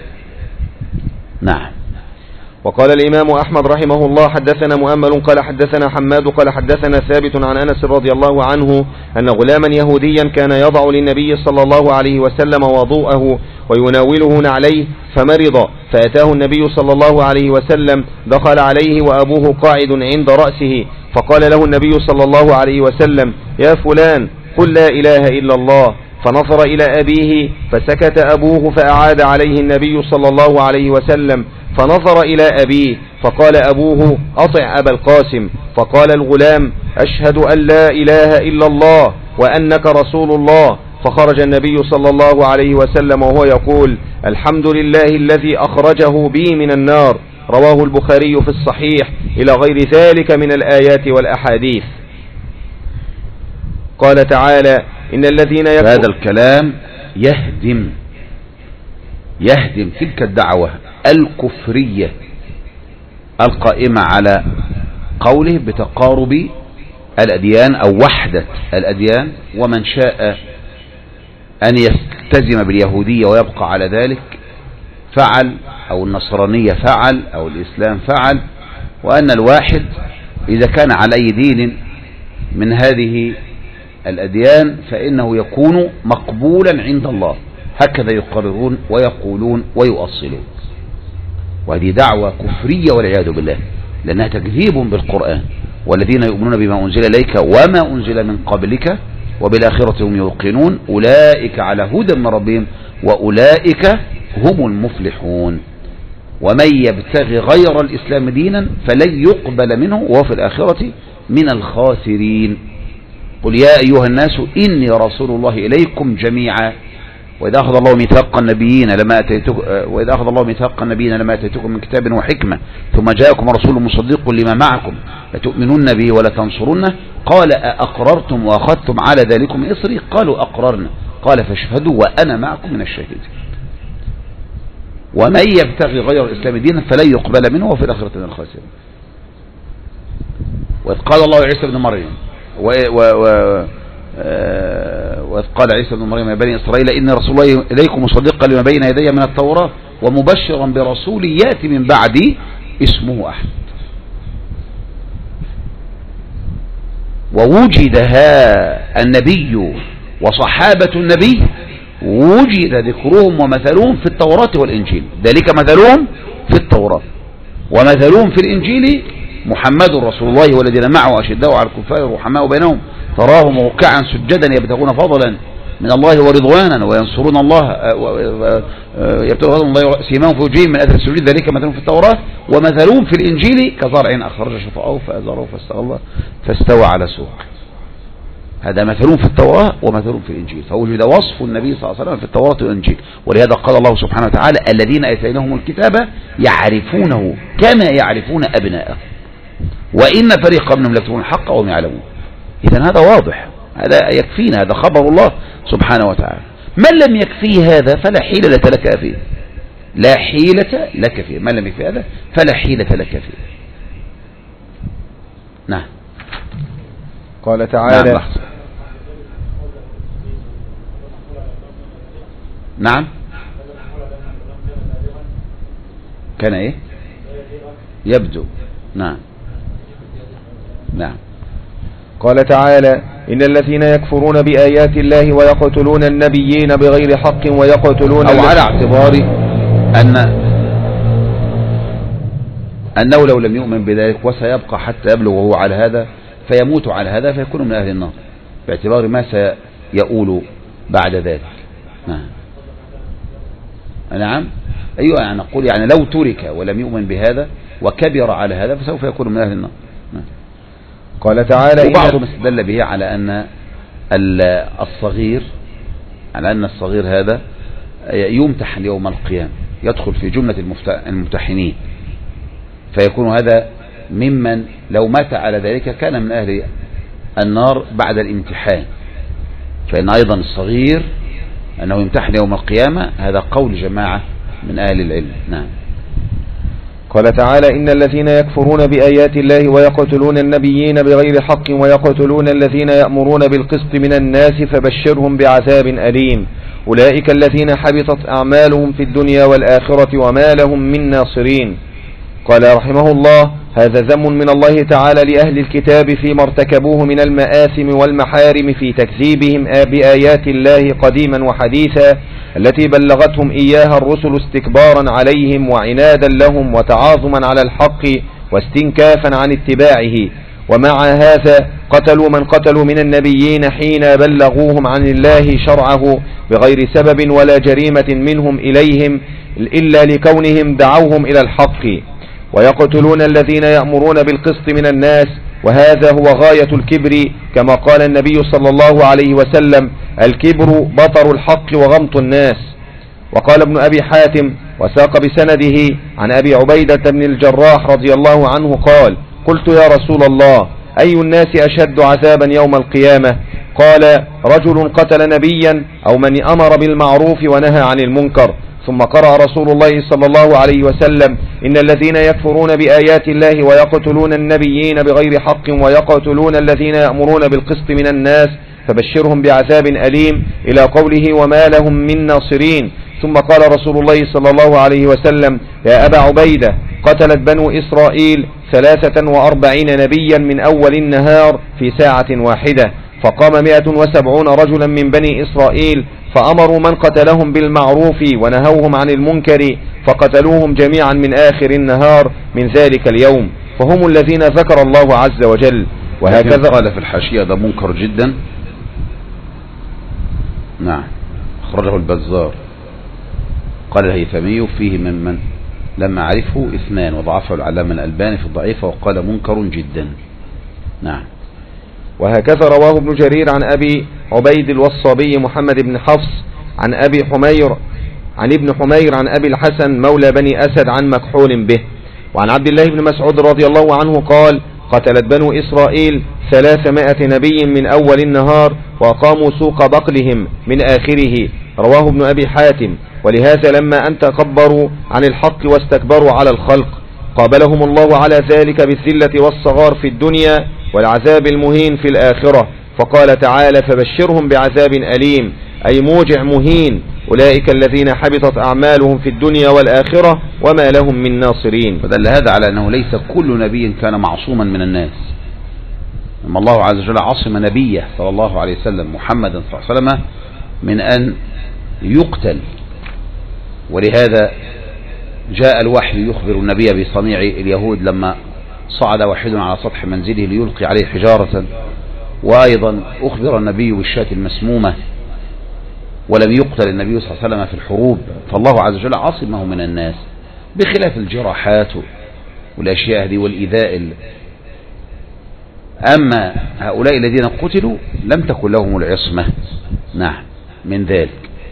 نعم. وقال الإمام أحمد رحمه الله: حدثنا مؤمل قال حدثنا حماد قال حدثنا ثابت عن أنس رضي الله عنه أن غلاما يهوديا كان يضع للنبي صلى الله عليه وسلم وضوءه ويناوله نعليه، فمرض، فأتاه النبي صلى الله عليه وسلم، دخل عليه وأبوه قاعد عند رأسه، فقال له النبي صلى الله عليه وسلم: يا فلان قل لا إله إلا الله. فنظر إلى أبيه فسكت أبوه، فأعاد عليه النبي صلى الله عليه وسلم، فنظر إلى أبيه فقال أبوه: أطع أبا القاسم. فقال الغلام: أشهد أن لا إله إلا الله وأنك رسول الله. فخرج النبي صلى الله عليه وسلم وهو يقول: الحمد لله الذي أخرجه بي من النار. رواه البخاري في الصحيح إلى غير ذلك من الآيات والأحاديث. قال تعالى: إن الذين يكفرون. هذا الكلام يهدم يهدم تلك الدعوة الكفرية القائمة على قوله بتقارب الأديان أو وحدة الأديان، ومن شاء أن يلتزم باليهودية ويبقى على ذلك فعل، أو النصرانية فعل، أو الإسلام فعل، وأن الواحد إذا كان على أي دين من هذه الأديان فإنه يكون مقبولا عند الله. هكذا يقررون ويقولون ويؤصلون، وهذه دعوة كفرية والعياذ بالله، لأنها تكذيب بالقرآن. والذين يؤمنون بما أنزل إليك وما أنزل من قبلك وبالآخرة هم يوقنون أولئك على هدى من ربهم وأولئك هم المفلحون. ومن يبتغي غير الإسلام دينا فلن يقبل منه وهو في الآخرة من الخاسرين. قل يا أيها الناس إني رسول الله إليكم جميعا وإذا أخذ الله ميثاق النبيين لما أتيتكم وإذا أخذ الله ميثاق النبيين لما أتيتكم من كتاب وحكمة ثم جاءكم رسول مصدق لما معكم لتؤمنون به ولا تنصرونه قال أأقررتم وأخذتم على ذلكم إصري قالوا أقررنا قال فاشهدوا وأنا معكم من الشاهدين. ومن يبتغي غير الإسلام دينا فلن يقبل منه وفي الآخرة من الخاسرين. وإذ قال الله عيسى بن مريم و... و... و... وإذ قال عيسى بن مريم يا بني إسرائيل إني رسول الله إليكم مصدقا لما بين يدي من التوراة ومبشرا برسول يأتي من بعدي اسمه أحمد. ووجدها النبي وصحابة النبي وجد ذكرهم ومثلهم في التوراة والإنجيل. ذلك مثلهم في التوراة ومثلهم في الإنجيل محمد رسول الله والذين معه أشداء على الكفار رحماء بينهم تراهم ركعا سجدا يبتغون فضلا من الله ورضوانا وينصرون الله يبتغون فضلا الله سيماهم في وجوههم من أثر السجود. ذلك مثلهم في التوراة ومثلهم في الإنجيل كزرع أخرج شطأه فأزره فاستغلظ فاستوى على سوق. هذا مثلهم في التوراة ومثلهم في الإنجيل. فوجد وصف النبي صلى الله عليه وسلم في التوراة والإنجيل. ولهذا قال الله سبحانه وتعالى الذين آتيناهم الكتاب يعرفونه كما يعرفون أبناءهم وإن فريقا منهم ليكتمون الحق وهم يعلمون. إذن هذا واضح، هذا يكفينا، هذا خبر الله سبحانه وتعالى. من لم يكفيه هذا فلا حيلة لك فيه، لا حيلة لك فيه. من لم يكفيه هذا فلا حيلة لك فيه. نعم. قال تعالى نعم, نعم. كان ايه يبدو. نعم نعم. قال تعالى إن الذين يكفرون بآيات الله ويقتلون النبيين بغير حق ويقتلون أو على اعتبار أن أنه لو لم يؤمن بذلك وسيبقى حتى يبلغ وهو على هذا فيموت على هذا فيكون من أهل النار باعتبار ما سيؤول بعد ذلك. نعم نعم أيوة يعني نقول يعني لو ترك ولم يؤمن بهذا وكبر على هذا فسوف يكون من أهل النار. نعم. قال تعالى وبعضهم استدل به على أن الصغير على أن الصغير هذا يمتحن يوم القيامة يدخل في جملة الممتحنين فيكون هذا ممن لو مات على ذلك كان من أهل النار بعد الامتحان. فإن أيضا الصغير أنه يمتحن يوم القيامة هذا قول جماعة من أهل العلم. نعم. قال تعالى إن الذين يكفرون بآيات الله ويقتلون النبيين بغير حق ويقتلون الذين يأمرون بالقسط من الناس فبشرهم بعذاب أليم أولئك الذين حبطت أعمالهم في الدنيا والآخرة وما لهم من ناصرين. قال رحمه الله هذا ذم من الله تعالى لأهل الكتاب فيما ارتكبوه من المآثم والمحارم في تكذيبهم بآيات الله قديما وحديثا التي بلغتهم إياها الرسل استكبارا عليهم وعنادا لهم وتعاظما على الحق واستنكافا عن اتباعه. ومع هذا قتلوا من قتلوا من النبيين حين بلغوهم عن الله شرعه بغير سبب ولا جريمة منهم إليهم إلا لكونهم دعوهم إلى الحق. ويقتلون الذين يأمرون بالقسط من الناس وهذا هو غاية الكبر كما قال النبي صلى الله عليه وسلم الكبر بطر الحق وغمط الناس. وقال ابن أبي حاتم وساق بسنده عن أبي عبيدة بن الجراح رضي الله عنه قال قلت يا رسول الله أي الناس أشد عذابا يوم القيامة؟ قال رجل قتل نبيا أو من أمر بالمعروف ونهى عن المنكر. ثم قرأ رسول الله صلى الله عليه وسلم إن الذين يكفرون بآيات الله ويقتلون النبيين بغير حق ويقتلون الذين يأمرون بالقسط من الناس فبشرهم بعذاب أليم إلى قوله وما لهم من ناصرين. ثم قال رسول الله صلى الله عليه وسلم يا أبا عبيدة قتلت بنو إسرائيل ثلاثة وأربعين نبيا من أول النهار في ساعة واحدة فقام مئة وسبعون رجلا من بني إسرائيل فأمروا من قتلهم بالمعروف ونهوهم عن المنكر فقتلوهم جميعا من آخر النهار من ذلك اليوم فهم الذين ذكر الله عز وجل. وهكذا قال في الحاشية ده منكر جدا نعم أخرجه البزار. قال الهيثمي فيه من من لما عرفه اثنان وضعفه العلامة الألباني في الضعيفة وقال منكر جدا. نعم. وهكذا رواه ابن جرير عن أبي عبيد الوصابي محمد بن حفص عن أبي حمير عن ابن حمير عن أبي الحسن مولى بني أسد عن مكحول به. وعن عبد الله بن مسعود رضي الله عنه قال قتلت بنو إسرائيل ثلاثمائة نبي من أول النهار وأقاموا سوق بقلهم من آخره. رواه ابن أبي حاتم. ولهذا لما أن تكبروا عن الحق واستكبروا على الخلق قابلهم الله على ذلك بالذلة والصغار في الدنيا والعذاب المهين في الآخرة، فقال تعالى فبشرهم بعذاب أليم أي موجع مهين، أولئك الذين حبطت أعمالهم في الدنيا والآخرة وما لهم من ناصرين. فدل هذا على أنه ليس كل نبي كان معصوما من الناس، أما الله عز وجل عصم نبيه صلى الله عليه وسلم محمد صلى الله عليه وسلم من أن يقتل، ولهذا جاء الوحي يخبر النبي بصنيع اليهود لما صعد واحد على سطح منزله ليلقي عليه حجارة، وأيضا أخبر النبي بالشاة المسمومة ولم يقتل النبي صلى الله عليه وسلم في الحروب، فالله عز وجل عصمه من الناس بخلاف الجراحات والأشياء هذه والإيذاء. أما هؤلاء الذين قتلوا لم تكن لهم العصمة نعم من ذلك.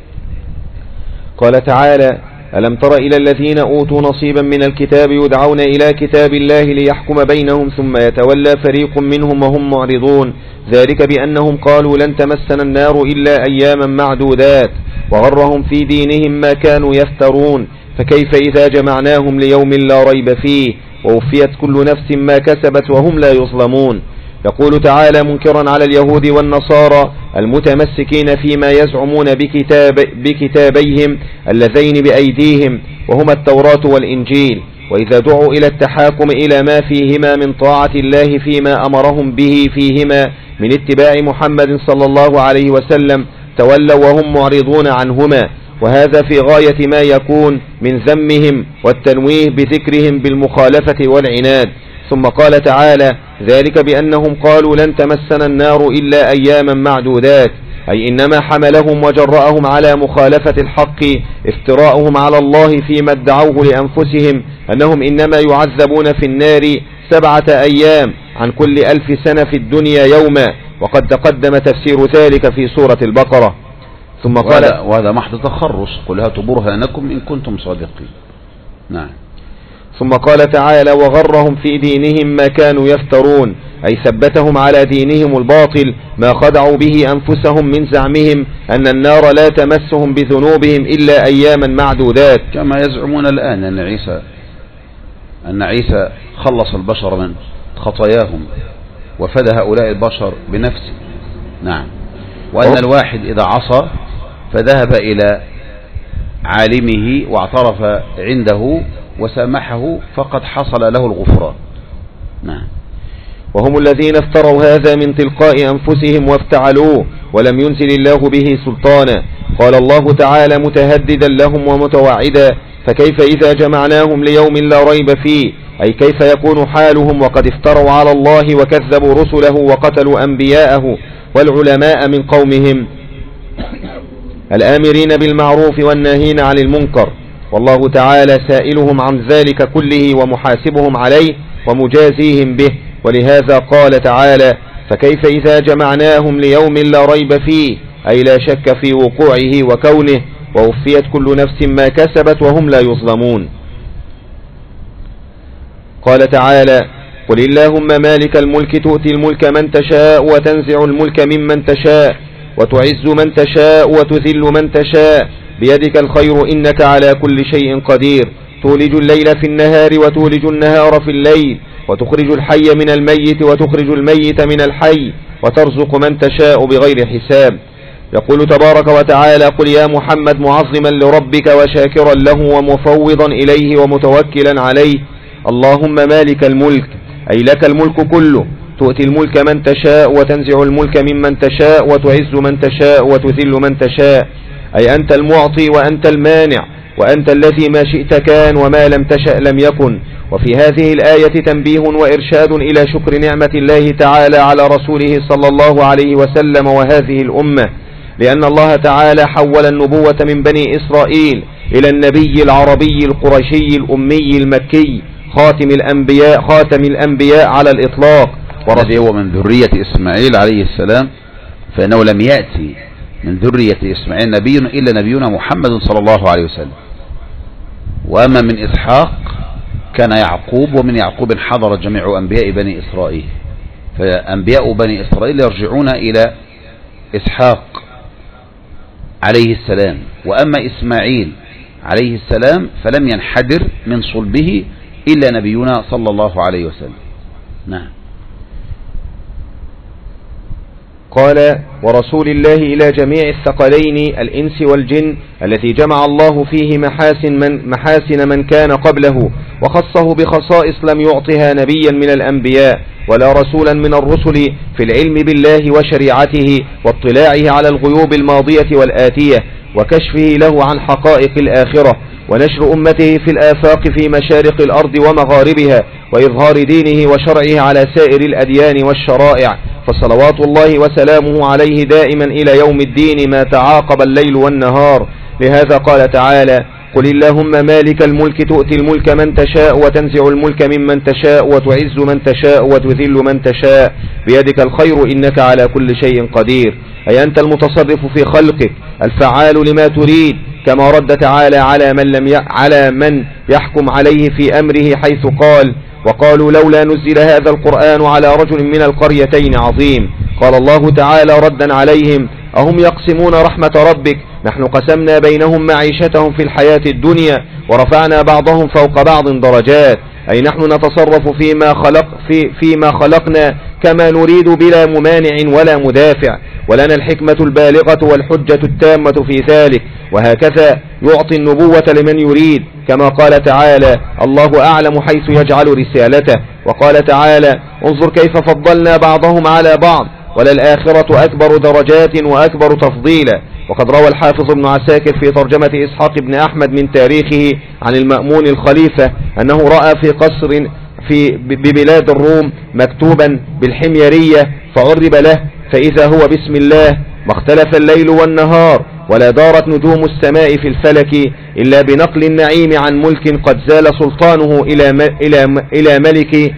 قال تعالى ألم تر إلى الذين أوتوا نصيبا من الكتاب يدعون إلى كتاب الله ليحكم بينهم ثم يتولى فريق منهم وهم معرضون، ذلك بأنهم قالوا لن تمسنا النار إلا أياما معدودات وغرهم في دينهم ما كانوا يفترون، فكيف إذا جمعناهم ليوم لا ريب فيه ووفيت كل نفس ما كسبت وهم لا يظلمون. يقول تعالى منكرا على اليهود والنصارى المتمسكين فيما يزعمون بكتاب بكتابيهم اللذين بأيديهم وهما التوراة والإنجيل، وإذا دعوا إلى التحاكم إلى ما فيهما من طاعة الله فيما أمرهم به فيهما من اتباع محمد صلى الله عليه وسلم تولوا وهم معرضون عنهما، وهذا في غاية ما يكون من ذمهم والتنويه بذكرهم بالمخالفة والعناد. ثم قال تعالى ذلك بأنهم قالوا لن تمسنا النار إلا أياما معدودات، أي إنما حملهم وجرأهم على مخالفة الحق افتراؤهم على الله فيما ادعوه لأنفسهم أنهم إنما يعذبون في النار سبعة أيام عن كل ألف سنة في الدنيا يوما، وقد تقدم تفسير ذلك في سورة البقرة. ثم قال وهذا, وهذا محض تخرص قل هاتوا برهانكم إن كنتم صادقين. نعم. ثم قال تعالى وغرهم في دينهم ما كانوا يفترون، أي ثبتهم على دينهم الباطل ما خدعوا به أنفسهم من زعمهم أن النار لا تمسهم بذنوبهم إلا أياما معدودات، كما يزعمون الآن أن عيسى أن عيسى خلص البشر من خطاياهم وفدى هؤلاء البشر بنفسه. نعم. وأن الواحد إذا عصى فذهب إلى عالمه واعترف عنده وسامحه فقد حصل له الغفران. نعم. وهم الذين افتروا هذا من تلقاء أنفسهم وافتعلوه ولم ينزل الله به سلطانا. قال الله تعالى متهددا لهم ومتوعدا فكيف إذا جمعناهم ليوم لا ريب فيه، أي كيف يكون حالهم وقد افتروا على الله وكذبوا رسله وقتلوا أنبياءه والعلماء من قومهم الآمرين بالمعروف والناهين عن المنكر، والله تعالى سائلهم عن ذلك كله ومحاسبهم عليه ومجازيهم به. ولهذا قال تعالى فكيف إذا جمعناهم ليوم لا ريب فيه، أي لا شك في وقوعه وكونه، ووفيت كل نفس ما كسبت وهم لا يظلمون. قال تعالى قل اللهم مالك الملك تؤتي الملك من تشاء وتنزع الملك ممن تشاء وتعز من تشاء وتذل من تشاء بيدك الخير إنك على كل شيء قدير، تولج الليل في النهار وتولج النهار في الليل وتخرج الحي من الميت وتخرج الميت من الحي وترزق من تشاء بغير حساب. يقول تبارك وتعالى قل يا محمد معظما لربك وشاكرا له ومفوضا إليه ومتوكلا عليه اللهم مالك الملك، أي لك الملك كله، تؤتي الملك من تشاء وتنزع الملك ممن تشاء وتعز من تشاء وتذل من تشاء، أي أنت المعطي وأنت المانع وأنت الذي ما شئت كان وما لم تشأ لم يكن. وفي هذه الآية تنبيه وإرشاد إلى شكر نعمة الله تعالى على رسوله صلى الله عليه وسلم وهذه الأمة، لأن الله تعالى حول النبوة من بني إسرائيل إلى النبي العربي القرشي الأمي المكي خاتم الأنبياء خاتم الأنبياء على الإطلاق، الذي هو من ذرية إسماعيل عليه السلام، فإنه لم يأتي من ذرية إسماعيل نبي إلا نبينا محمد صلى الله عليه وسلم. وأما من إسحاق كان يعقوب، ومن يعقوب حضر جميع أنبياء بني إسرائيل، فأنبياء بني إسرائيل يرجعون إلى إسحاق عليه السلام. وأما إسماعيل عليه السلام فلم ينحدر من صلبه إلا نبينا صلى الله عليه وسلم. نعم. قال: ورسول الله إلى جميع الثقلين الإنس والجن التي جمع الله فيه محاسن من, محاسن من كان قبله، وخصه بخصائص لم يعطها نبيا من الأنبياء ولا رسولا من الرسل في العلم بالله وشريعته واطلاعه على الغيوب الماضية والآتية وكشفه له عن حقائق الآخرة ونشر أمته في الآفاق في مشارق الأرض ومغاربها وإظهار دينه وشرعه على سائر الأديان والشرائع، فصلوات الله وسلامه عليه دائما إلى يوم الدين ما تعاقب الليل والنهار. لهذا قال تعالى: قل اللهم مالك الملك تؤتي الملك من تشاء وتنزع الملك ممن تشاء وتعز من تشاء وتذل من تشاء بيدك الخير إنك على كل شيء قدير. أي أنت المتصرف في خلقك الفعال لما تريد، كما رد تعالى على من لم ي... على من يحكم عليه في أمره حيث قال: وقالوا لولا نزل هذا القرآن على رجل من القريتين عظيم. قال الله تعالى ردا عليهم: أهم يقسمون رحمة ربك نحن قسمنا بينهم معيشتهم في الحياة الدنيا ورفعنا بعضهم فوق بعض درجات، أي نحن نتصرف فيما خلق في فيما خلقنا كما نريد بلا ممانع ولا مدافع، ولنا الحكمة البالغة والحجة التامة في ذلك. وهكذا يعطي النبوة لمن يريد، كما قال تعالى: الله أعلم حيث يجعل رسالته. وقال تعالى: انظر كيف فضلنا بعضهم على بعض وللآخرة أكبر درجات وأكبر تفضيلا. وقد روى الحافظ ابن عساكر في ترجمة إسحاق بن أحمد من تاريخه عن المأمون الخليفة أنه رأى في قصر في ببلاد الروم مكتوبا بالحميرية فعرب له، فإذا هو بسم الله: ما اختلف الليل والنهار ولا دارت نجوم السماء في الفلك إلا بنقل النعيم عن ملك قد زال سلطانه إلى إلى إلى ملك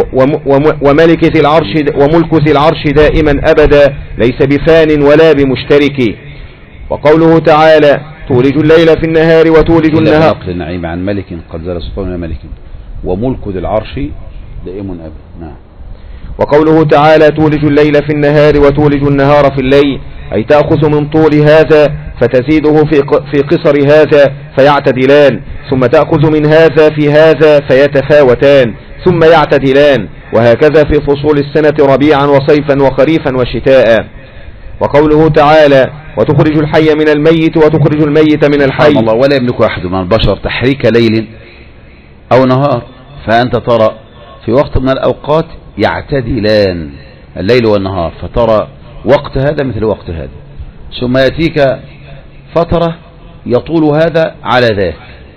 وملك ذي العرش وملك ذي العرش دائما أبدا ليس بفان ولا بمشترك. وقوله تعالى: تولج الليل في النهار وتولج النهار نقل النعيم عن ملك قد زال سلطانه إلى ملك وملك ذي العرش دائم أبدا. نعم. وقوله تعالى: تولج الليل في النهار وتولج النهار في الليل، أي تأخذ من طول هذا فتزيده في في قصر هذا فيعتدلان، ثم تأخذ من هذا في هذا فيتفاوتان ثم يعتدلان، وهكذا في فصول السنة ربيعا وصيفا وخريفا وشتاء. وقوله تعالى: وتخرج الحي من الميت وتخرج الميت من الحي. الله ولا يملك أحد من البشر تحريك ليل أو نهار، فأنت ترى في وقت من الأوقات يعتدلان الليل والنهار، فترى وقت هذا مثل وقت هذا، ثم يأتيك فترة يطول هذا على ذاك.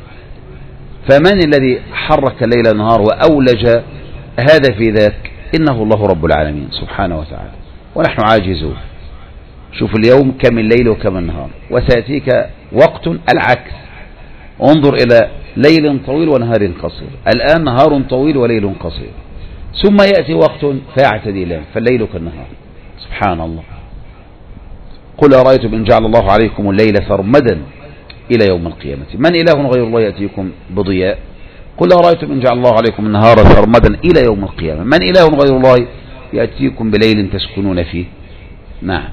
فمن الذي حرك الليل والنهار وأولج هذا في ذاك؟ إنه الله رب العالمين سبحانه وتعالى، ونحن عاجزون. شوف اليوم كم الليل وكم النهار، وسيأتيك وقت العكس. انظر إلى ليل طويل ونهار قصير، الآن نهار طويل وليل قصير، ثم يأتي وقت فيعتدلان فالليل كالنهار. سبحان الله. قل أرأيتم إن جعل الله عليكم الليل سرمدا إلى يوم القيامة من إله غير الله يأتيكم بضياء. قل أرأيتم إن جعل الله عليكم النهار سرمدا إلى يوم القيامة من إله غير الله يأتيكم بليل تسكنون فيه. نعم.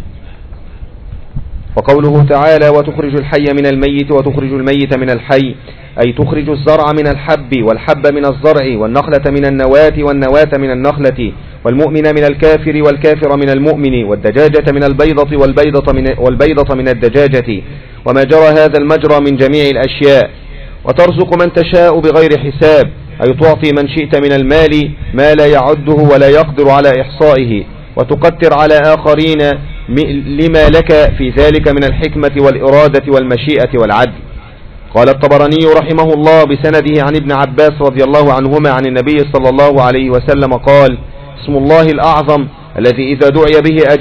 وقوله تعالى: وتخرج الحي من الميت وتخرج الميت من الحي، أي تخرج الزرع من الحب والحب من الزرع والنخلة من النواة والنواة من النخلة والمؤمن من الكافر والكافر من المؤمن والدجاجة من البيضة والبيضة من, والبيضة من الدجاجة، وما جرى هذا المجرى من جميع الأشياء. وترزق من تشاء بغير حساب، أي تعطي من شئت من المال ما لا يعده ولا يقدر على إحصائه، وتقتر على آخرين لما لك في ذلك من الحكمة والإرادة والمشيئة والعدل. قال الطبراني رحمه الله بسنده عن ابن عباس رضي الله عنهما عن النبي صلى الله عليه وسلم قال: اسم الله الأعظم الذي إذا دعي به أجاب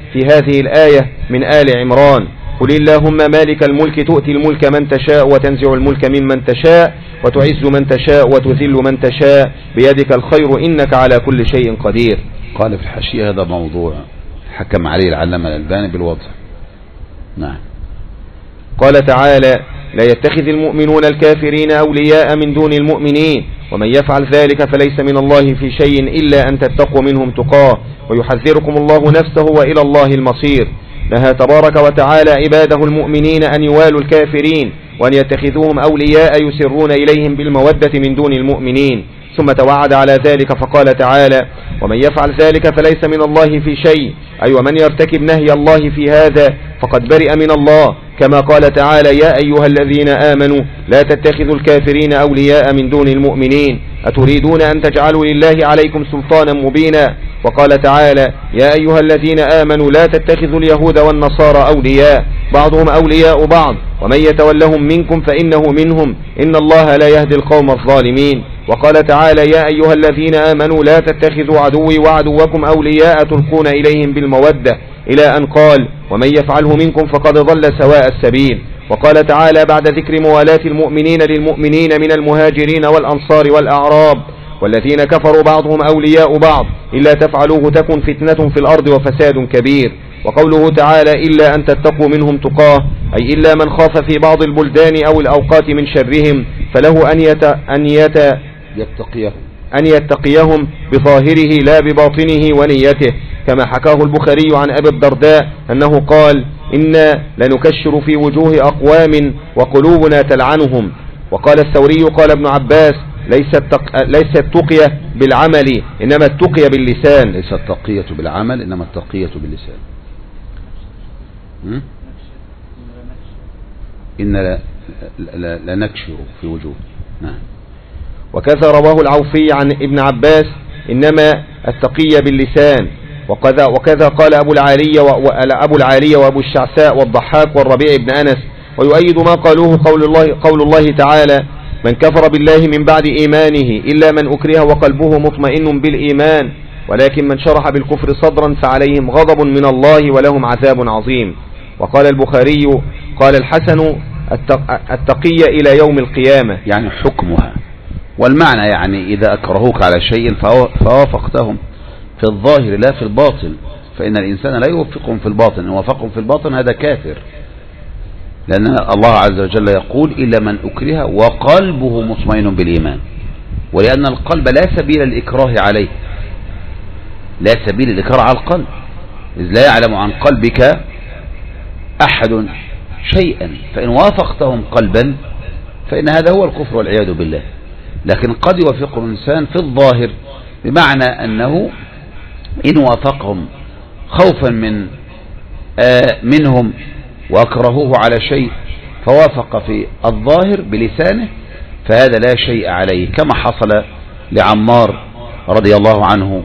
في هذه الآية من آل عمران: قل اللهم مالك الملك تؤتي الملك من تشاء وتنزع الملك ممن تشاء وتعز من تشاء وتذل من تشاء بيدك الخير إنك على كل شيء قدير. قال في الحاشية: هذا موضوع حكم عليه العلامة الألباني بالوضع. نعم. قال تعالى: لا يتخذ المؤمنون الكافرين أولياء من دون المؤمنين ومن يفعل ذلك فليس من الله في شيء إلا أن تتقوا منهم تقاه ويحذركم الله نفسه وإلى الله المصير. نهى تبارك وتعالى عباده المؤمنين أن يوالوا الكافرين وأن يتخذوهم أولياء يسرون إليهم بالمودة من دون المؤمنين، ثم توعد على ذلك فقال تعالى: ومن يفعل ذلك فليس من الله في شيء، أي ومن يرتكب نهي الله في هذا فقد برئ من الله، كما قال تعالى: يا أيها الذين آمنوا لا تتخذوا الكافرين أولياء من دون المؤمنين أتريدون أن تجعلوا لله عليكم سلطانا مبينا. وقال تعالى: يا أيها الذين آمنوا لا تتخذوا اليهود والنصارى أولياء بعضهم أولياء بعض ومن يتولهم منكم فإنه منهم إن الله لا يهدي القوم الظالمين. وقال تعالى: يا أيها الذين آمنوا لا تتخذوا عدوي وعدوكم أولياء تلقون إليهم بالمودة، إلى أن قال: ومن يفعله منكم فقد ضل سواء السبيل. وقال تعالى بعد ذكر موالاة المؤمنين للمؤمنين من المهاجرين والأنصار والأعراب: والذين كفروا بعضهم أولياء بعض إلا تفعلوه تكن فتنة في الأرض وفساد كبير. وقوله تعالى: إلا أن تتقوا منهم تقاه، أي إلا من خاف في بعض البلدان أو الأوقات من شرهم فله أن يت... أن يت... يتقيهم أن يتقيهم بظاهره لا بباطنه ونيته، كما حكاه البخاري عن أبي الدرداء أنه قال: إنا لنكشر في وجوه أقوام وقلوبنا تلعنهم. وقال الثوري قال ابن عباس: ليس التق... ليس التقية بالعمل إنما التقية باللسان. ليس التقية بالعمل إنما التقية باللسان. إن لا, لا, لا نكشر في وجوه. نعم. وكذا رواه العوفي عن ابن عباس: إنما التقية باللسان. وكذا, وكذا قال أبو العالية وأبو العالية وأبو الشعثاء والضحاك والربيع بن أنس. ويؤيد ما قالوه قول الله, قول الله تعالى: من كفر بالله من بعد إيمانه إلا من أكره وقلبه مطمئن بالإيمان ولكن من شرح بالكفر صدرا فعليهم غضب من الله ولهم عذاب عظيم. وقال البخاري قال الحسن: التقية إلى يوم القيامة، يعني حكمها. والمعنى يعني إذا أكرهوك على شيء فوافقتهم في الظاهر لا في الباطن، فإن الإنسان لا يوفقهم في الباطن، إن وافقهم في الباطن هذا كافر، لأن الله عز وجل يقول: إلا من أكره وقلبه مطمئن بالإيمان. ولأن القلب لا سبيل الإكراه عليه، لا سبيل الإكراه على القلب، إذ لا يعلم عن قلبك أحد شيئا، فإن وافقتهم قلبا فإن هذا هو الكفر والعياذ بالله. لكن قد يوافق الإنسان في الظاهر، بمعنى أنه إن وافقهم خوفا من آه منهم وأكرهوه على شيء فوافق في الظاهر بلسانه فهذا لا شيء عليه، كما حصل لعمار رضي الله عنه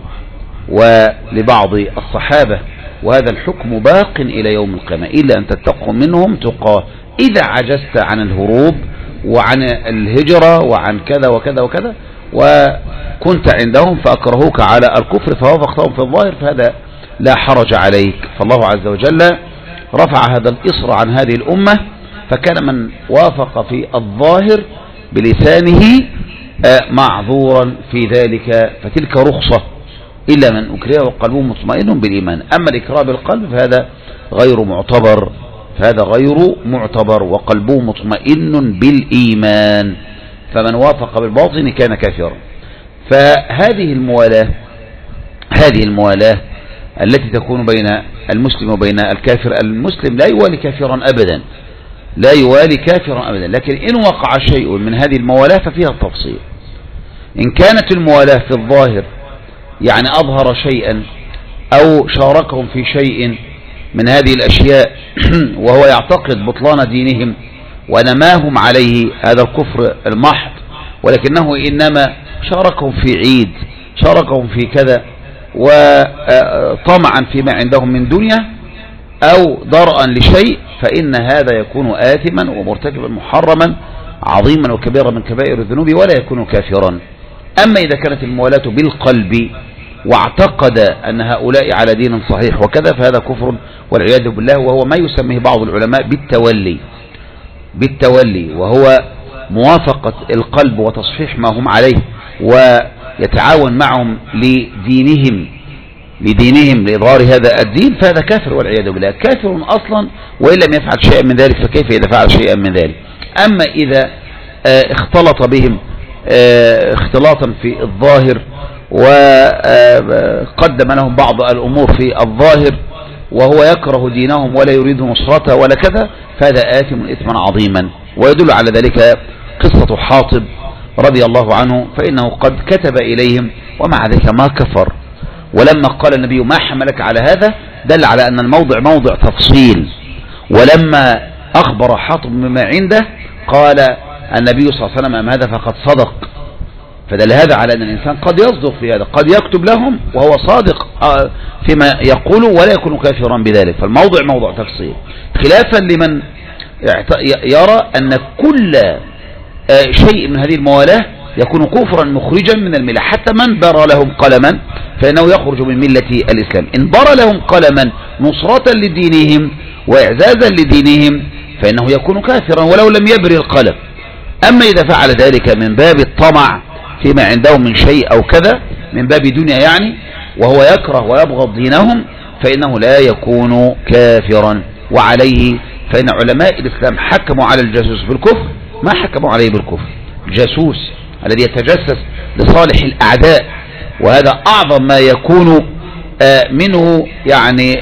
ولبعض الصحابة. وهذا الحكم باق إلى يوم القيامة: إلا أن تتقوا منهم تقاه. إذا عجزت عن الهروب وعن الهجرة وعن كذا وكذا وكذا وكنت عندهم فأكرهوك على الكفر فوافقتهم في الظاهر فهذا لا حرج عليك. فالله عز وجل رفع هذا الإصر عن هذه الأمة، فكان من وافق في الظاهر بلسانه معذورا في ذلك، فتلك رخصة إلا من أكره وقلبه مطمئن بالإيمان. أما الإكراه بالقلب فهذا غير معتبر، فهذا غير معتبر وقلبه مطمئن بالإيمان، فمن وافق بالباطن كان كافرا. فهذه الموالاة هذه الموالاة التي تكون بين المسلم وبين الكافر، المسلم لا يوالي كافرا أبدا، لا يوالي كافرا أبدا، لكن إن وقع شيء من هذه الموالاة ففيها التفصيل. إن كانت الموالاة في الظاهر يعني أظهر شيئا أو شاركهم في شيء من هذه الأشياء وهو يعتقد بطلان دينهم ونماهم عليه هذا الكفر المحض، ولكنه إنما شاركهم في عيد، شاركهم في كذا وطمعا فيما عندهم من دنيا أو ضرأا لشيء، فإن هذا يكون آثما ومرتكبا محرما عظيما وكبيرا من كبائر الذنوب ولا يكون كافرا. أما إذا كانت الموالاة بالقلب واعتقد أن هؤلاء على دين صحيح وكذا، فهذا كفر والعياذ بالله، وهو ما يسميه بعض العلماء بالتولي بالتولي وهو موافقة القلب وتصحيح ما هم عليه، ويتعاون معهم لدينهم لدينهم لإظهار هذا الدين، فهذا كافر والعياذ بالله، كافر أصلا وإن لم يفعل شيئا من ذلك، فكيف إذا فعل شيئا من ذلك؟ أما إذا اختلط بهم اختلاطا في الظاهر وقدم لهم بعض الأمور في الظاهر وهو يكره دينهم ولا يريد نصرته ولا كذا، فهذا آثم إثما عظيما. ويدل على ذلك قصة حاطب رضي الله عنه، فإنه قد كتب إليهم ومع ذلك ما كفر، ولما قال النبي ما حملك على هذا دل على أن الموضع موضع تفصيل، ولما أخبر حاطب بما عنده قال النبي صلى الله عليه وسلم أم هذا فقد صدق، فدل هذا على أن الإنسان قد يصدق في هذا، قد يكتب لهم وهو صادق فيما يقول ولا يكون كافرا بذلك، فالموضع موضع تفصيل، خلافا لمن يرى أن كل شيء من هذه الموالاة يكون كفرا مخرجا من الملة، حتى من برى لهم قلما فإنه يخرج من ملة الإسلام، إن برى لهم قلما نصرة لدينهم وإعزازا لدينهم فإنه يكون كافرا ولو لم يبري القلم. أما إذا فعل ذلك من باب الطمع فيما عندهم من شيء أو كذا، من باب دنيا يعني، وهو يكره ويبغض دينهم، فإنه لا يكون كافرا. وعليه فإن علماء الإسلام حكموا على الجاسوس بالكفر ما حكموا عليه بالكفر. الجاسوس الذي يتجسس لصالح الأعداء، وهذا أعظم ما يكون منه يعني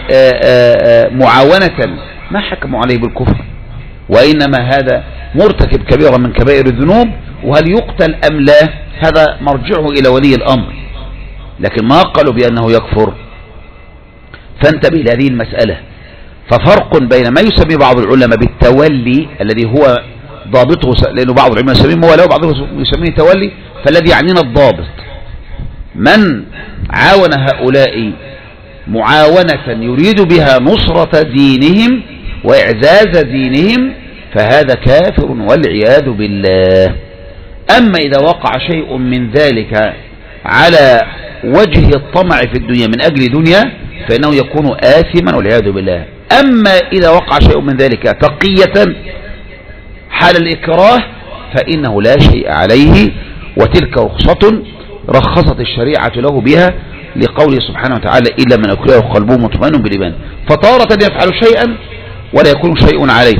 معاونة، ما حكموا عليه بالكفر، وإنما هذا مرتكب كبيرا من كبائر الذنوب، وهل يقتل أم لا هذا مرجعه إلى ولي الأمر، لكن ما قالوا بأنه يكفر. فانتبه لهذه المسألة، ففرق بين ما يسمي بعض العلماء بالتولي الذي هو ضابطه، لأنه بعض العلماء يسميه موالاه وبعضهم يسميه تولي، فالذي يعنينا الضابط من عاون هؤلاء معاونة يريد بها نصرة دينهم وإعزاز دينهم، فهذا كافر والعياذ بالله. أما إذا وقع شيء من ذلك على وجه الطمع في الدنيا من أجل دنيا فإنه يكون آثما والعياذ بالله. أما إذا وقع شيء من ذلك تقية حال الإكراه فإنه لا شيء عليه، وتلك رخصة رخصت الشريعة له بها لقوله سبحانه وتعالى إلا من أكره قلبه مطمئن بالإيمان. فطارة يفعل شيئا ولا يكون شيء عليه،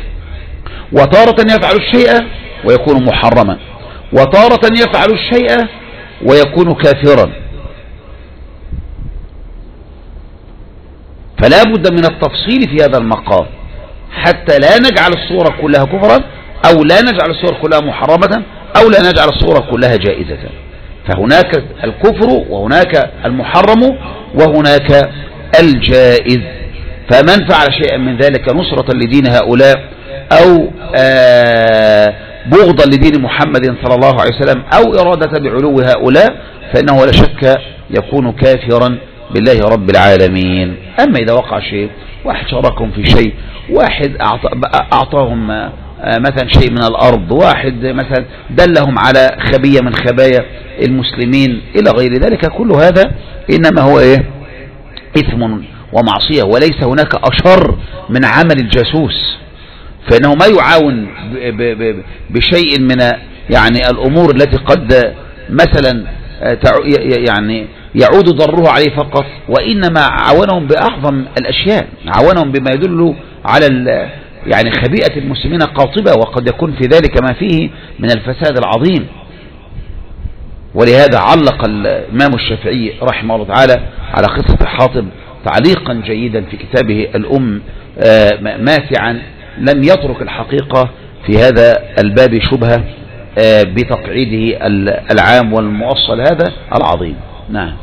وطارة يفعل الشيء ويكون محرما، وطارة يفعل الشيء ويكون كافرا. فلا بد من التفصيل في هذا المقام حتى لا نجعل الصورة كلها كفرا، أو لا نجعل الصورة كلها محرمة، أو لا نجعل الصورة كلها جائزة. فهناك الكفر وهناك المحرم وهناك الجائز. فمن فعل شيئا من ذلك نصرة لدين هؤلاء أو بغضا لدين محمد صلى الله عليه وسلم أو إرادة بعلو هؤلاء فإنه لا شك يكون كافرا بالله رب العالمين. أما إذا وقع شيء، واحد شاركهم في شيء، واحد أعطاهم مثلا شيء من الأرض، واحد مثلا دلهم على خبية من خبايا المسلمين إلى غير ذلك، كل هذا إنما هو إيه؟ إثم ومعصية، وليس هناك أشر من عمل الجاسوس، فإنه ما يعاون بشيء من يعني الأمور التي قد مثلا يعني يعود ضرره عليه فقط، وإنما عاونهم بأعظم الأشياء، عاونهم بما يدل على يعني خبيئة المسلمين قاطبة، وقد يكون في ذلك ما فيه من الفساد العظيم. ولهذا علق الإمام الشافعي رحمه الله تعالى على قصة حاطب تعليقا جيدا في كتابه الأم ماتعا، لم يترك الحقيقة في هذا الباب شبهة بتقعيده العام والمؤصل هذا العظيم. نعم.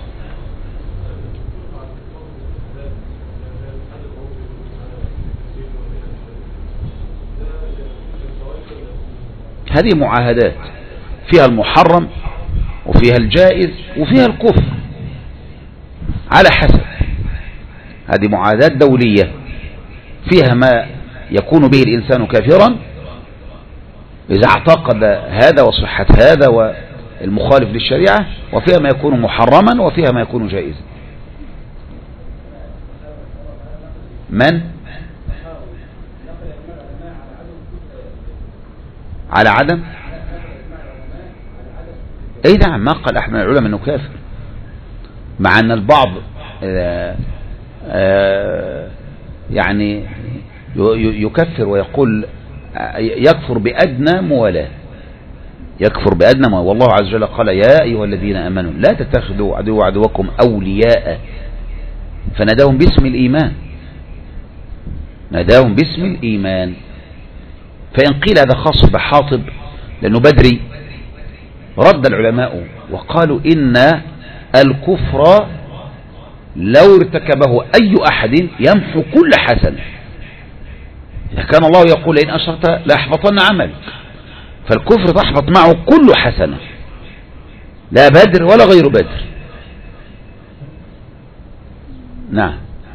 هذه معاهدات فيها المحرم وفيها الجائز وفيها الكفر على حسب. هذه معاهدات دولية فيها ما يكون به الإنسان كافرا إذا اعتقد هذا وصحة هذا المخالف للشريعة، وفيها ما يكون محرما، وفيها ما يكون جائزا. من على عدم اي نعم، ما قال احد من العلماء انه كافر، مع ان البعض آآ آآ يعني يكفر ويقول يكفر بأدنى موالاة، يكفر بأدنى موالاة. والله عز وجل قال يا أيها الذين آمنوا لا تتخذوا عدو عدوكم أولياء، فناداهم باسم الإيمان، ناداهم باسم الإيمان. فإن قيل هذا خاص بحاطب لأنه بدري، رد العلماء وقالوا إن الكفر لو ارتكبه أي أحد يمحو كل حسنة. إذا كان الله يقول إن أشركت لأحبطن عملك، فالكفر تحبط معه كل حسنة، لا بدر ولا غير بدر. نعم.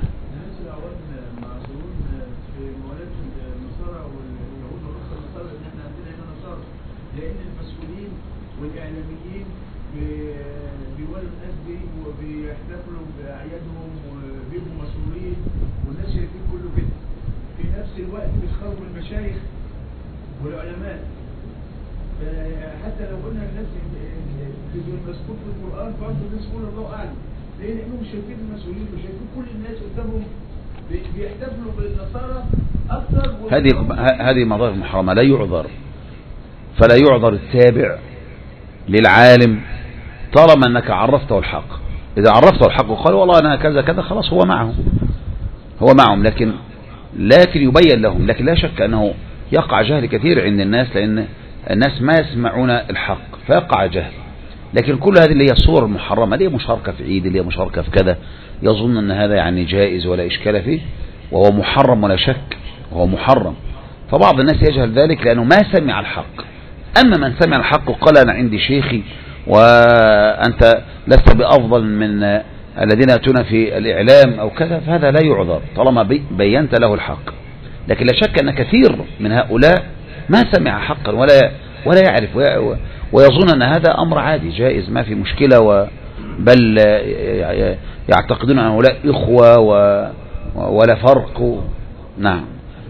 والعلماء حتى لو قلنا الناس المذكور في القرآن برضه الناس يقولوا الله أعلم، لأن إنهم شايفين المسؤولين وشايفين كل الناس قدامهم بيحتفلوا بالنصارى أكثر. هذه هذه مظاهر محرمة لا يعذر، فلا يعذر التابع للعالم طالما أنك عرفته الحق. إذا عرفته الحق وقال والله أنا كذا كذا خلاص هو معه، هو معهم، لكن لكن يبين لهم. لكن لا شك أنه يقع جهل كثير عند الناس، لأن الناس ما يسمعون الحق فيقع جهل. لكن كل هذه اللي هي الصور المحرمة، اللي هي مشاركة في عيد، اللي هي مشاركة في كذا، يظن أن هذا يعني جائز ولا إشكال فيه، وهو محرم ولا شك، وهو محرم. فبعض الناس يجهل ذلك لأنه ما سمع الحق. أما من سمع الحق وقال أنا عندي شيخي وأنت لست بأفضل من الذين يأتون في الإعلام أو كذا، فهذا لا يعذر طالما بينت له الحق. لكن لا شك أن كثير من هؤلاء ما سمع حقا ولا ولا يعرف، ويظن أن هذا أمر عادي جائز ما في مشكلة، بل يعتقدون أن هؤلاء إخوة ولا فرق. نعم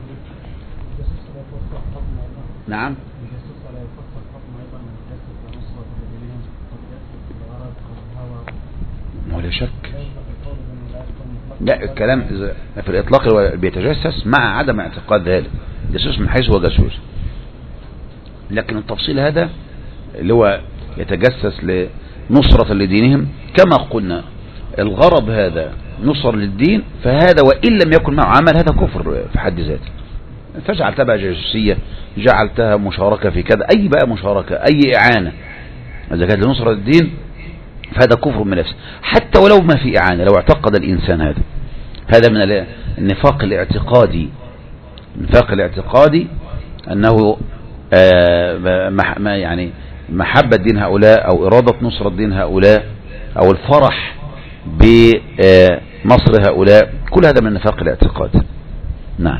نعم. ولا شك، لا الكلام في الإطلاق بيتجسس مع عدم اعتقاد ذلك، جسوس من حيث هو جسوس. لكن التفصيل هذا اللي هو يتجسس لنصرة لدينهم كما قلنا، الغرض هذا نصر للدين، فهذا وإن لم يكن معه عمل هذا كفر في حد ذاته. فجعلتها بقى جاسوسية، جعلتها مشاركة في كذا، أي بقى مشاركة، أي إعانة إذا كانت لنصرة الدين فهذا كفر من نفسه، حتى ولو ما في إعانة. لو اعتقد الإنسان هذا هذا من النفاق الاعتقادي، النفاق الاعتقادي أنه آه ما يعني محبة دين هؤلاء أو إرادة نصرة دين هؤلاء أو الفرح بنصر هؤلاء، كل هذا من النفاق الاعتقادي. نعم.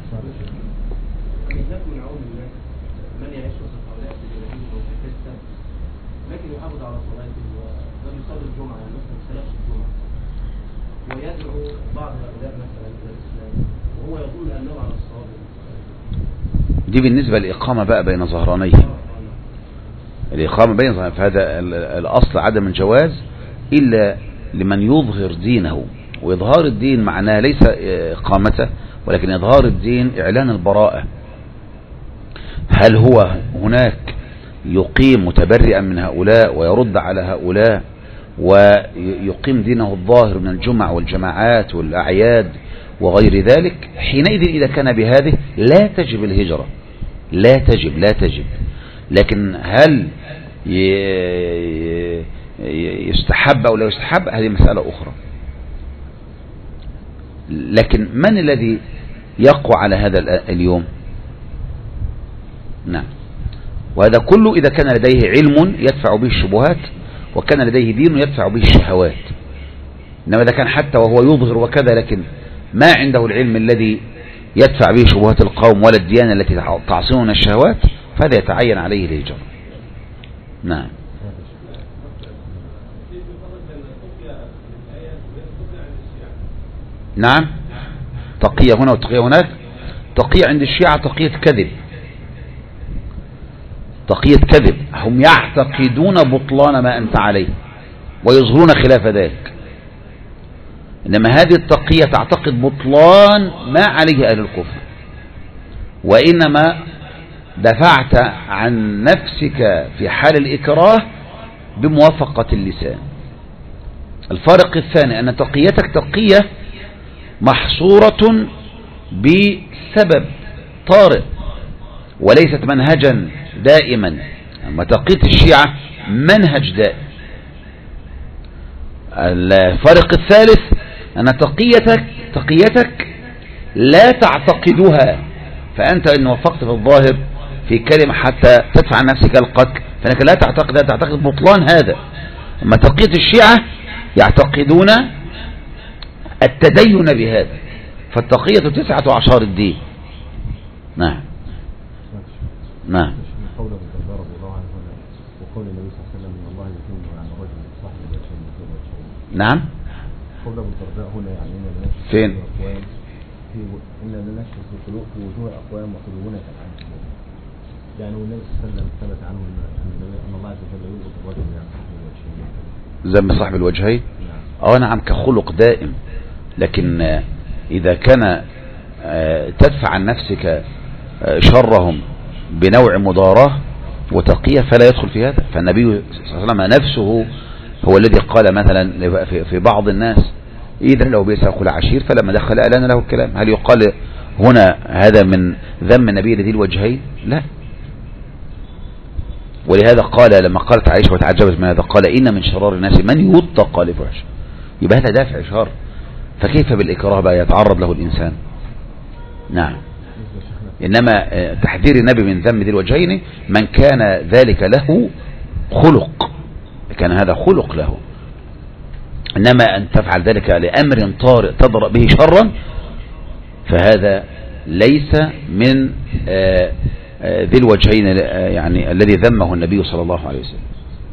ويدعو بعض الأولاد مثلا إلى الإسلام وهو يقول أنه على الصواب. دي بالنسبة للإقامة بقى بين ظهرانيه، الإقامة بين ظهرانيه، فهذا الأصل عدم الجواز إلا لمن يظهر دينه. وإظهار الدين معناه ليس إقامته، ولكن إظهار الدين إعلان البراءة. هل هو هناك يقيم متبرئا من هؤلاء ويرد على هؤلاء ويقيم دينه الظاهر من الجمع والجماعات والأعياد وغير ذلك؟ حينئذ إذا كان بهذه لا تجب الهجرة، لا تجب لا تجب. لكن هل يستحب أو لا يستحب هذه مسألة أخرى. لكن من الذي يقوى على هذا اليوم؟ نعم. وهذا كله إذا كان لديه علم يدفع به الشبهات، وكان لديه دين يدفع به الشهوات. إنما إذا كان حتى وهو يظهر وكذا لكن ما عنده العلم الذي يدفع به شبهات القوم ولا الديانة التي تعصمون الشهوات، فهذا يتعين عليه الهجرة. نعم. نعم، تقية هنا وتقية هناك. تقية عند الشيعة تقية كذب، تقية كذب، هم يعتقدون بطلان ما أنت عليه ويظهرون خلاف ذلك، إنما هذه التقية تعتقد بطلان ما عليه أهل الكفر، وإنما دفعت عن نفسك في حال الإكراه بموافقة اللسان. الفارق الثاني أن تقيتك تقية محصورة بسبب طارئ وليست منهجا دائما، أما تقية الشيعة منهج دائم. الفارق الثالث أن تقيتك تقيتك لا تعتقدها، فأنت إن وفقت في الظاهر في كلمة حتى تدفع عن نفسك القتل فإنك لا تعتقد تعتقد بطلان هذا. أما تقية الشيعة يعتقدون التدين بهذا، فالتقية تسعة عشر الدين. نعم نعم. قول ابن الدرداء رضي الله عنه وقول النبي صلى الله عليه وسلم ان الله يتم عن الرجل صاحب الوجهين مثل الوجهين. نعم. قول ابن الدرداء هنا يعني ان لنشر فين؟ في ان لنشر في قلوب في وجوه اقوام وقلوبنا كالعين. يعني النبي صلى الله عليه وسلم ثبت عنه ان الله عز وجل يوجد الرجل يعني صاحب الوجهين. ذم صاحب الوجهين؟ نعم. اه نعم، كخلق دائم، لكن اذا كان تدفع عن نفسك شرهم بنوع مضاراه وتقية فلا يدخل في هذا. فالنبي صلى الله عليه وسلم نفسه هو الذي قال مثلا في بعض الناس إذا لو بيسأل عشير، فلما دخل ألان له الكلام. هل يقال هنا هذا من ذم النبي لذي الوجهين؟ لا. ولهذا قال لما قالت عائشة وتعجبت من هذا قال إن من شرار الناس من يتقى لفحش، يبقى هذا دافع شر، فكيف بالإكراه بقى يتعرض له الإنسان؟ نعم. إنما تحذير النبي من ذم ذي الوجهين من كان ذلك له خلق، كان هذا خلق له. إنما أن تفعل ذلك لأمر طارئ تضرأ به شرا فهذا ليس من ذي الوجهين يعني الذي ذمه النبي صلى الله عليه وسلم.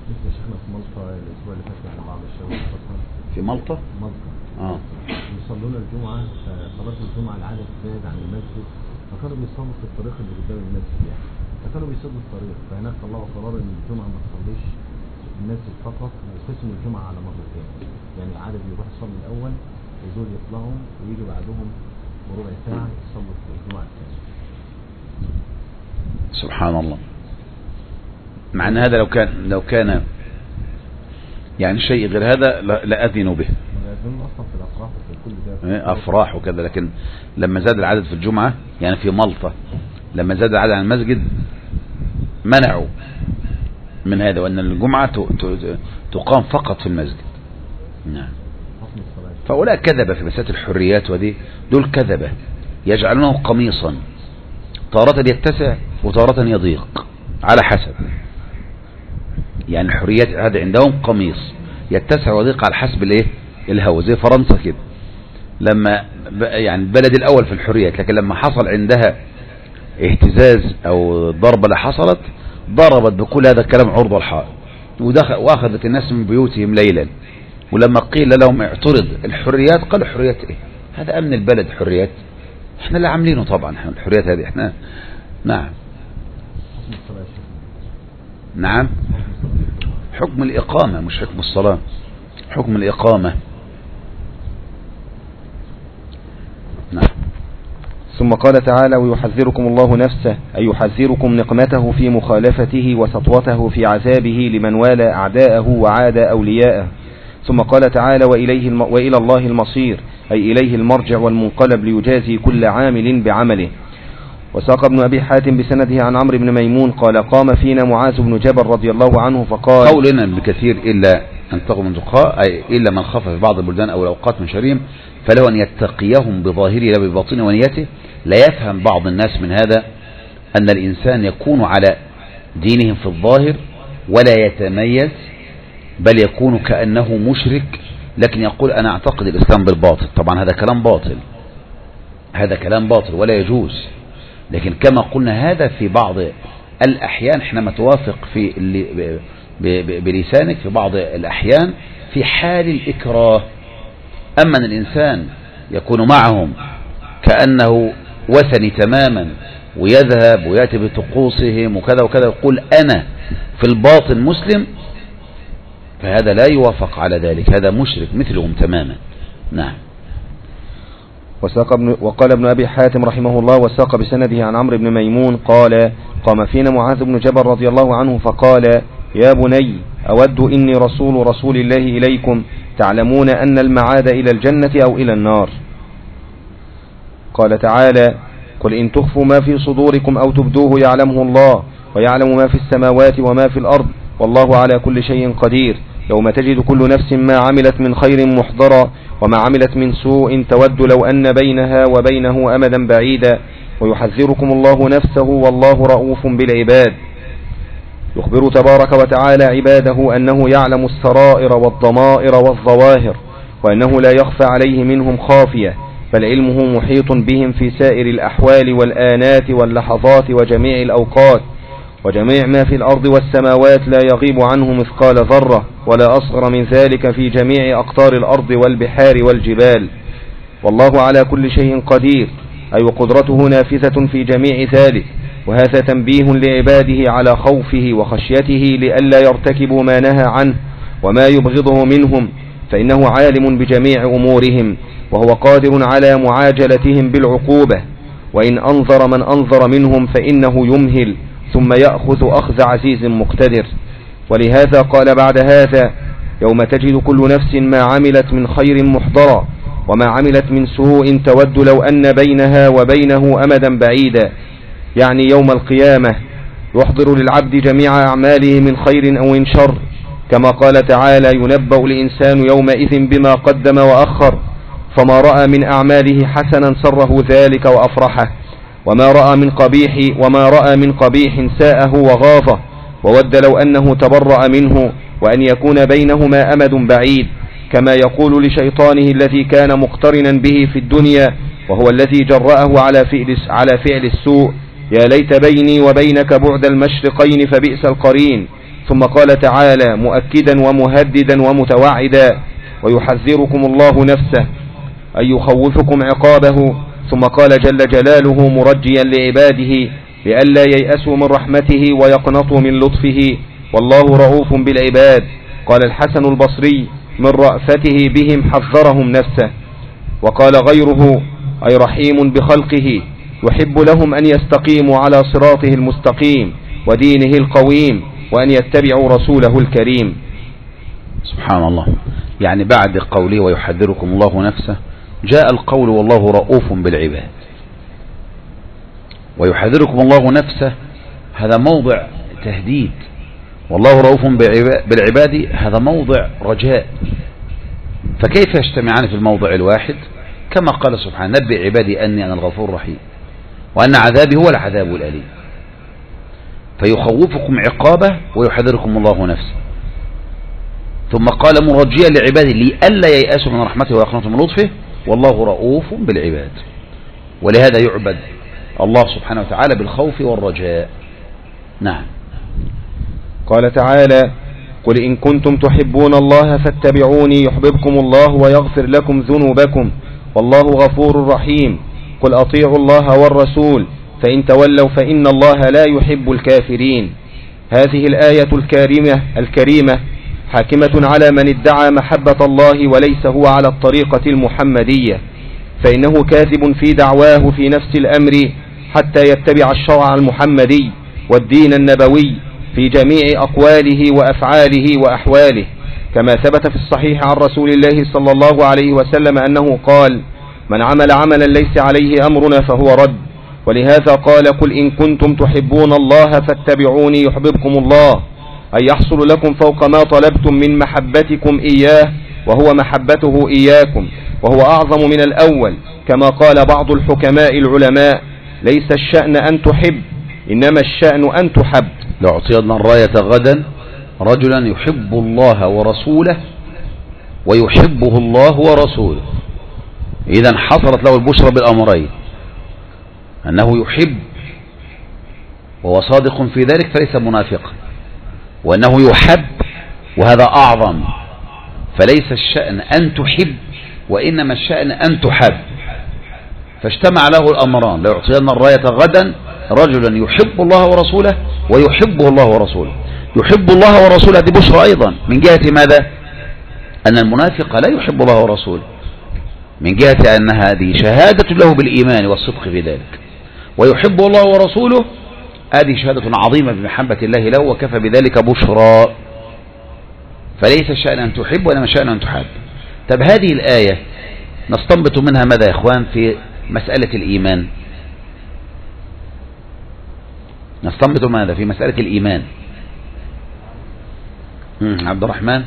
في مالطا اه يصلون الجمعة، فصلاة الجمعة العدد زاد عن المسجد، فكانوا بيصلوا في الطريق اللي قدام المسجد يعني، فكانوا بيسدوا الطريق، فهناك طلعوا قرار ان الجمعة ما تصليش المسجد فقط وقسموا الجمعة على مرتين، يعني عدد يروح يصلي الأول ودول يطلعوا ويجي بعدهم بربع ساعة يصلوا الجمعة الثانية. سبحان الله. مع ان هذا لو كان لو كان يعني شيء غير هذا لأذنوا به، أفراح وكذا، لكن لما زاد العدد في الجمعة يعني في مالطا لما زاد العدد عن المسجد منعوا من هذا، وأن الجمعة تقام فقط في المسجد. نعم. فأولا كذب في مسألة الحريات، ودي دول كذبة يجعلونه قميصا تارة يتسع وتارة يضيق على حسب، يعني الحريات هذا عندهم قميص يتسع ويضيق على حسب الايه الهوى، زي فرنسا كده لما يعني البلد الاول في الحريات، لكن لما حصل عندها اهتزاز او ضربة اللي حصلت ضربت بكل هذا الكلام عرض الحائط ودخل واخذت الناس من بيوتهم ليلا، ولما قيل لهم اعترض الحريات قالوا حريات ايه؟ هذا امن البلد حريات؟ احنا اللي عاملينه طبعا الحريات هذه احنا. نعم نعم. حكم الإقامة مش حكم الصلاة، حكم الإقامة. نعم. ثم قال تعالى ويحذركم الله نفسه، أي يحذركم نقمته في مخالفته وسطوته في عذابه لمن والى أعداءه وعاد أولياءه. ثم قال تعالى وإليه الم... وإلى الله المصير، أي إليه المرجع والمنقلب ليجازي كل عامل بعمله. وساق ابن أبي حاتم بسنده عن عمرو بن ميمون قال قام فينا معاذ بن جبل رضي الله عنه فقال قولنا بكثير إلا أن تقوا من تقاء، أي إلا من خاف في بعض البلدان أو الأوقات من شرهم فله أن يتقيهم بظاهره لا بباطنه ونيته. لا يفهم بعض الناس من هذا أن الإنسان يكون على دينهم في الظاهر ولا يتميز، بل يكون كأنه مشرك لكن يقول أنا أعتقد الإسلام بالباطل. طبعا هذا كلام باطل، هذا كلام باطل ولا يجوز. لكن كما قلنا هذا في بعض الأحيان حينما توافق في بلسانك في بعض الأحيان في حال الإكراه. أما أن الإنسان يكون معهم كأنه وثني تماما، ويذهب ويأتي بطقوسهم وكذا وكذا، يقول أنا في الباطن مسلم، فهذا لا يوافق على ذلك، هذا مشرك مثلهم تماما. نعم. وساق ابن وقال ابن أبي حاتم رحمه الله وساق بسنده عن عمرو بن ميمون قال: قام فينا معاذ بن جبل رضي الله عنه فقال: يا بني، أود إني رسول رسول الله إليكم، تعلمون أن المعاد إلى الجنة أو إلى النار. قال تعالى: قل إن تخفوا ما في صدوركم أو تبدوه يعلمه الله، ويعلم ما في السماوات وما في الأرض، والله على كل شيء قدير. يوم تجد كل نفس ما عملت من خير محضرا، وما عملت من سوء تود لو أن بينها وبينه أمدا بعيدا، ويحذركم الله نفسه، والله رؤوف بالعباد. يخبر تبارك وتعالى عباده أنه يعلم السرائر والضمائر والظواهر، وأنه لا يخفى عليه منهم خافية، بل علمه محيط بهم في سائر الأحوال والآنات واللحظات وجميع الأوقات، وجميع ما في الأرض والسماوات لا يغيب عنه مثقال ذرة ولا أصغر من ذلك في جميع أقطار الأرض والبحار والجبال، والله على كل شيء قدير، أي وقدرته نافذة في جميع ذلك. وهذا تنبيه لعباده على خوفه وخشيته لئلا يرتكبوا ما نهى عنه وما يبغضه منهم، فإنه عالم بجميع أمورهم، وهو قادر على معاجلتهم بالعقوبة، وإن أنظر من أنظر منهم فإنه يمهل ثم يأخذ أخذ عزيز مقتدر. ولهذا قال بعد هذا: يوم تجد كل نفس ما عملت من خير محضرا، وما عملت من سوء تود لو أن بينها وبينه أمدا بعيدا، يعني يوم القيامة يحضر للعبد جميع أعماله من خير أو من شر، كما قال تعالى: ينبأ الإنسان يومئذ بما قدم وأخر، فما رأى من أعماله حسنا سره ذلك وأفرحه، وما رأى من قبيح وما رأى من قبيح ساءه وغاظه، وود لو أنه تبرأ منه، وأن يكون بينهما أمد بعيد، كما يقول لشيطانه الذي كان مقترنا به في الدنيا، وهو الذي جرأه على فعل على فعل السوء: يا ليت بيني وبينك بعد المشرقين فبئس القرين. ثم قال تعالى مؤكدا ومهددا ومتوعدا: ويحذركم الله نفسه، أي يخوفكم عقابه. ثم قال جل جلاله مرجيا لعباده لئلا ييأسوا من رحمته ويقنطوا من لطفه، والله رؤوف بالعباد. قال الحسن البصري: من رأفته بهم حذرهم نفسه. وقال غيره: أي رحيم بخلقه، يحب لهم أن يستقيموا على صراطه المستقيم ودينه القويم، وأن يتبعوا رسوله الكريم. سبحان الله. يعني بعد قوله ويحذركم الله نفسه جاء القول والله رؤوف بالعباد. ويحذركم الله نفسه هذا موضع تهديد، والله رؤوف بالعباد هذا موضع رجاء، فكيف يجتمعان في الموضع الواحد؟ كما قال سبحانه: نبئ عبادي أني أنا الغفور الرحيم وأن عذابي هو العذاب الأليم. فيخوفكم عقابه ويحذركم الله نفسه. ثم قال مرجيا لعباده لئلا ييأسوا من رحمته ويقنطوا من لطفه، والله رؤوف بالعباد. ولهذا يعبد الله سبحانه وتعالى بالخوف والرجاء. نعم. قال تعالى: قل إن كنتم تحبون الله فاتبعوني يحببكم الله ويغفر لكم ذنوبكم، والله غفور رحيم. قل أطيعوا الله والرسول، فإن تولوا فإن الله لا يحب الكافرين. هذه الآية الكريمة الكريمة حاكمة على من ادعى محبة الله وليس هو على الطريقة المحمدية، فإنه كاذب في دعواه في نفس الأمر حتى يتبع الشرع المحمدي والدين النبوي في جميع أقواله وأفعاله وأحواله، كما ثبت في الصحيح عن رسول الله صلى الله عليه وسلم أنه قال: من عمل عملا ليس عليه أمرنا فهو رد. ولهذا قال: قل إن كنتم تحبون الله فاتبعوني يحببكم الله، أي يحصل لكم فوق ما طلبتم من محبتكم إياه، وهو محبته إياكم، وهو أعظم من الأول، كما قال بعض الحكماء العلماء: ليس الشأن أن تحب، إنما الشأن أن تحب. لأعطينا الراية غدا رجلا يحب الله ورسوله ويحبه الله ورسوله. إذن حصلت له البشرى بالأمرين، أنه يحب وهو صادق في ذلك فليس منافقا، وأنه يحب وهذا أعظم. فليس الشأن أن تحب وإنما الشأن أن تحب. فاجتمع له الأمران: ليعطين الراية غدا رجلا يحب الله ورسوله ويحبه الله ورسوله. يحب الله ورسوله دي بشرى أيضا من جهة ماذا؟ أن المنافق لا يحب الله ورسوله، من جهة أن هذه شهادة له بالإيمان والصدق في ذلك. ويحب الله ورسوله هذه شهادة عظيمة بمحبة الله له، وكفى بذلك بشرى. فليس الشأن أن تحب وإنما الشأن أن تحب. طب هذه الآية نستنبط منها ماذا يا إخوان في مسألة الإيمان؟ نستنبط ماذا في مسألة الإيمان؟ عبد الرحمن،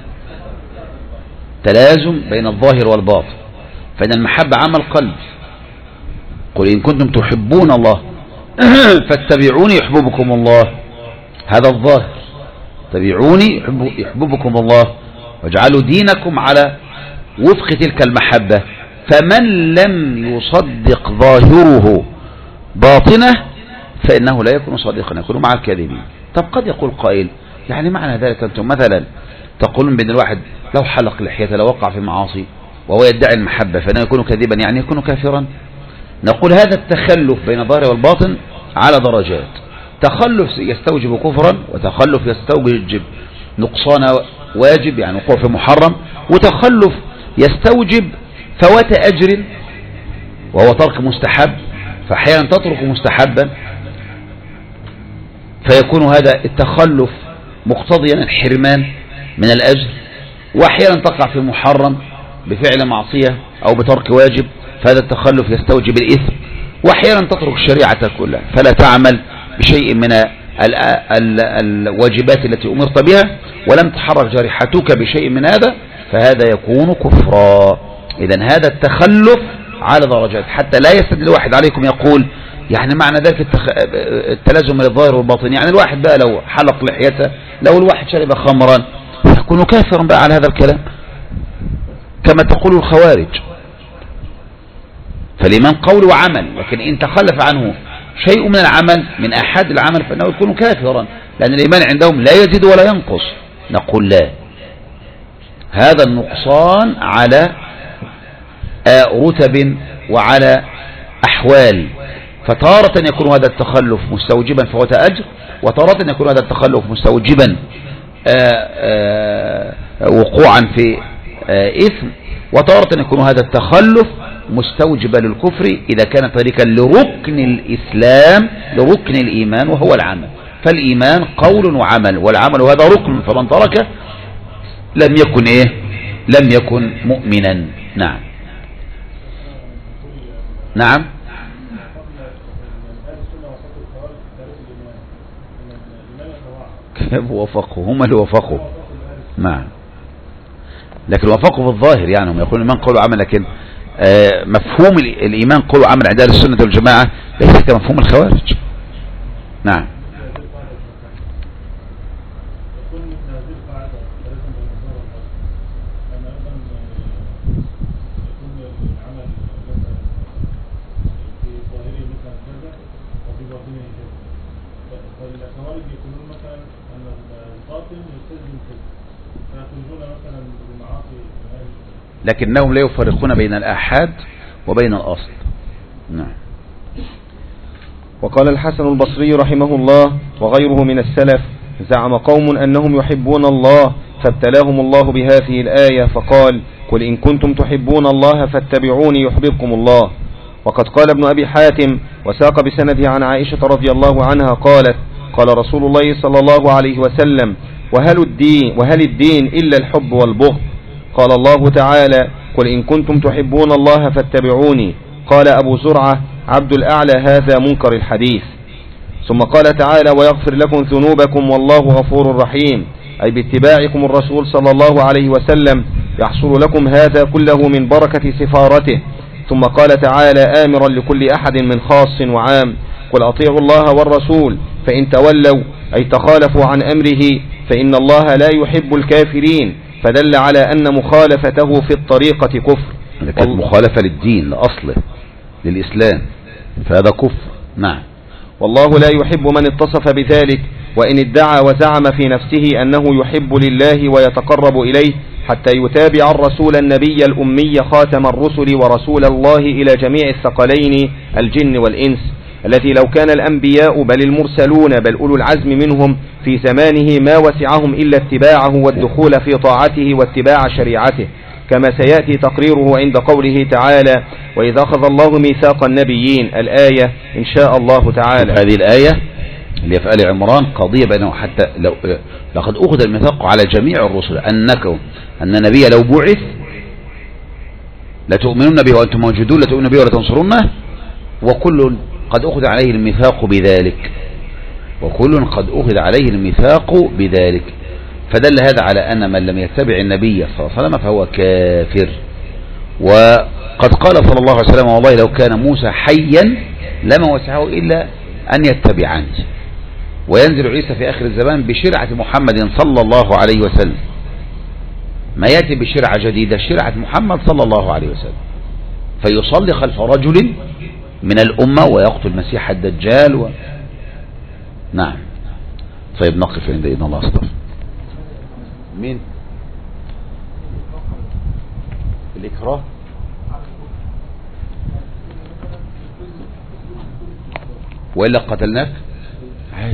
تلازم بين الظاهر والباطن، فإن المحبة عمل قلب. قل إن كنتم تحبون الله فاتبعوني يحببكم الله، هذا الظاهر. تبعوني يحببكم الله واجعلوا دينكم على وفق تلك المحبة. فمن لم يصدق ظاهره باطنه فإنه لا يكون صادقا، يكون مع الكاذبين. طب قد يقول قائل: يعني معنى ذلك أنتم مثلا تقولون بأن الواحد لو حلق لحيته لو وقع في معاصي وهو يدعي المحبة فإنه يكون كاذبا، يعني يكون كافرا؟ نقول هذا التخلف بين الظاهر والباطن على درجات. تخلف يستوجب كفرا، وتخلف يستوجب نقصان واجب يعني وقوع في محرم، وتخلف يستوجب فوات أجر وهو ترك مستحب، فأحيانا تترك مستحبا فيكون هذا التخلف مقتضيا الحرمان من الأجر، وأحيانا تقع في محرم بفعل معصية أو بترك واجب فهذا التخلف يستوجب الإثم، وأحيانا تترك الشريعة كلها فلا تعمل بشيء من ال ال الواجبات التي أمرت بها ولم تحرك جارحتك بشيء من هذا، فهذا يكون كفرا. إذن هذا التخلف على درجات، حتى لا يستدل واحد عليكم يقول يعني معنى ذلك التخ... التلازم من الظاهر والباطن، يعني الواحد بقى لو حلق لحيته، لو الواحد شرب خمرا يكون كافرا بقى على هذا الكلام كما تقول الخوارج. فالإيمان قول وعمل، لكن إن تخلف عنه شيء من العمل من أحد العمل فإنه يكون كافرا، لأن الإيمان عندهم لا يزيد ولا ينقص. نقول لا، هذا النقصان على رتب وعلى أحوال، فتارة يكون هذا التخلف مستوجبا فوات أجر، وتارة يكون هذا التخلف مستوجبا آآ آآ وقوعا في إثم، وتارة يكون هذا التخلف مستوجبا للكفر إذا كان طريقا لركن الإسلام لركن الإيمان وهو العمل. فالإيمان قول وعمل، والعمل هذا ركن، فمن تركه لم يكن إيه لم يكن مؤمنا. نعم نعم كيف وافقوا؟ هم اللي وافقوا. نعم، لكن وافقوا في الظاهر، يعني هم يقولون الإيمان قول وعمل، لكن آه مفهوم الإيمان قول وعمل عند أهل السنة والجماعة ليس كمفهوم الخوارج. نعم. لكنهم لا يفرقون بين الآحاد وبين الأصل. نعم. وقال الحسن البصري رحمه الله وغيره من السلف: زعم قوم أنهم يحبون الله فابتلاهم الله بهذه الآية فقال: قل إن كنتم تحبون الله فاتبعوني يحببكم الله. وقد قال ابن أبي حاتم وساق بسنده عن عائشة رضي الله عنها قالت: قال رسول الله صلى الله عليه وسلم: وهل الدين, وهل الدين إلا الحب والبغض؟ قال الله تعالى: قل إن كنتم تحبون الله فاتبعوني. قال أبو زرعة عبد الأعلى: هذا منكر الحديث. ثم قال تعالى: ويغفر لكم ذنوبكم والله غفور رحيم، أي باتباعكم الرسول صلى الله عليه وسلم يحصل لكم هذا كله من بركة سفارته. ثم قال تعالى آمرا لكل أحد من خاص وعام: قل أطيعوا الله والرسول فإن تولوا أي تخالفوا عن أمره فإن الله لا يحب الكافرين، فدل على أن مخالفته في الطريقة كفر. كانت مخالفة للدين لأصله للإسلام فهذا كفر. نعم. والله لا يحب من اتصف بذلك، وإن ادعى وزعم في نفسه أنه يحب لله ويتقرب إليه حتى يتابع الرسول النبي الأمي خاتم الرسل ورسول الله إلى جميع الثقلين الجن والإنس، التي لو كان الأنبياء بل المرسلون بل أولو العزم منهم في زمانه ما وسعهم إلا اتباعه والدخول في طاعته واتباع شريعته، كما سيأتي تقريره عند قوله تعالى: وإذا أخذ الله ميثاق النبيين، الآية إن شاء الله تعالى. هذه الآية اللي في آل عمران قضية بينه، حتى لو لقد أخذ الميثاق على جميع الرسل أنكم أن النبي لو بعث لتؤمنون به وأنتم موجودون، لتؤمنون به ولا تنصرونه، وكل قد أخذ عليه الميثاق بذلك، وكل قد أخذ عليه الميثاق بذلك. فدل هذا على أن من لم يتبع النبي صلى الله عليه وسلم فهو كافر. وقد قال صلى الله عليه وسلم: والله لو كان موسى حيا لما وسعه إلا أن يتبعني. وينزل عيسى في آخر الزمان بشرعة محمد صلى الله عليه وسلم، ما يأتي بشرعة جديدة، شرعة محمد صلى الله عليه وسلم، فيصلي خلف رجل من الأمة ويقتل مسيح الدجال و... نعم. طيب نقف عند إذن الله أصدر. مين الإكراه؟ وإلا قتلناك عادي،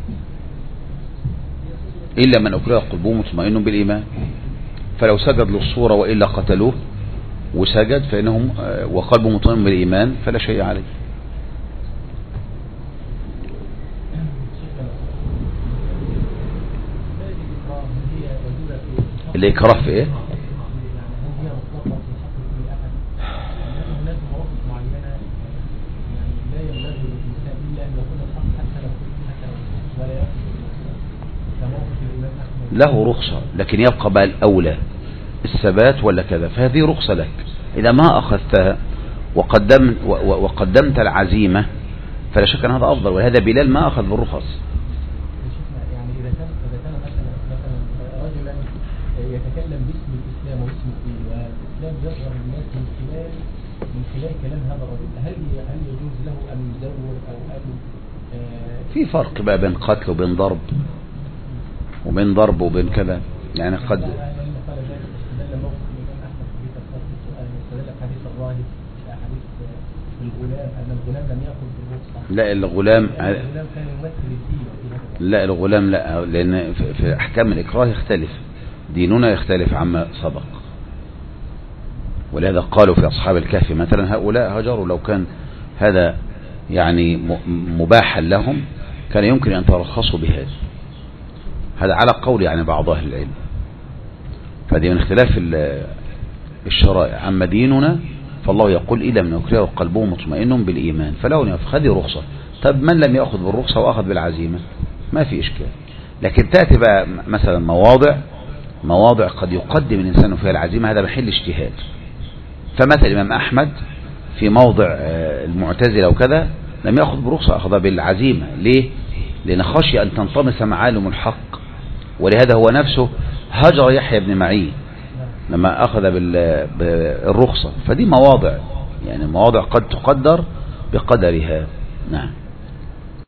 إلا من أكره قلبه مطمئن بالإيمان، فلو سجد للصورة وإلا قتلوه وسجد فإنهم وقلبه مطمئن بالإيمان فلا شيء عليه. الإكراه في إيه؟ له رخصة، لكن يبقى بقى الأولى الثبات ولا كذا، فهذه رخصة لك. إذا ما أخذتها وقدمت, وقدمت العزيمة فلا شك أن هذا أفضل، وهذا بلال ما أخذ بالرخص. يعني إذا كان إذا كان مثلا مثلا رجلا يتكلم باسم الإسلام واسم الدين، والإسلام يظهر للناس من خلال من خلال كلام هذا الرجل، هل هل يجوز له أن يزور أو أن في فرق بقى بين قتل وبين ضرب وبين ضرب وبين كذا، يعني قد لا الغلام لا الغلام لا، لأن في أحكام الإكراه يختلف، ديننا يختلف عما سبق، ولهذا قالوا في أصحاب الكهف مثلا هؤلاء هجروا، لو كان هذا يعني مباحا لهم كان يمكن أن ترخصوا بهذا، هذا على قول يعني بعض أهل العلم. فهذه من اختلاف الشرائع. أما ديننا فالله يقول: إلا من أكره قلبه مطمئن بالإيمان فله ينفق. هذه رخصة. طب من لم يأخذ بالرخصة وأخذ بالعزيمة ما في إشكال. لكن تأتي بقى مثلا مواضع مواضع قد يقدم الإنسان فيها العزيمة، هذا محل اجتهاد. فمثل الإمام أحمد في موضع المعتزلة وكذا لم يأخذ بالرخصة، أخذ بالعزيمة. ليه؟ لأن خشي أن تنطمس معالم الحق، ولهذا هو نفسه هجر يحيى بن معين لما أخذ بالرخصة. فدي مواضع يعني مواضع قد تقدر بقدرها. نعم.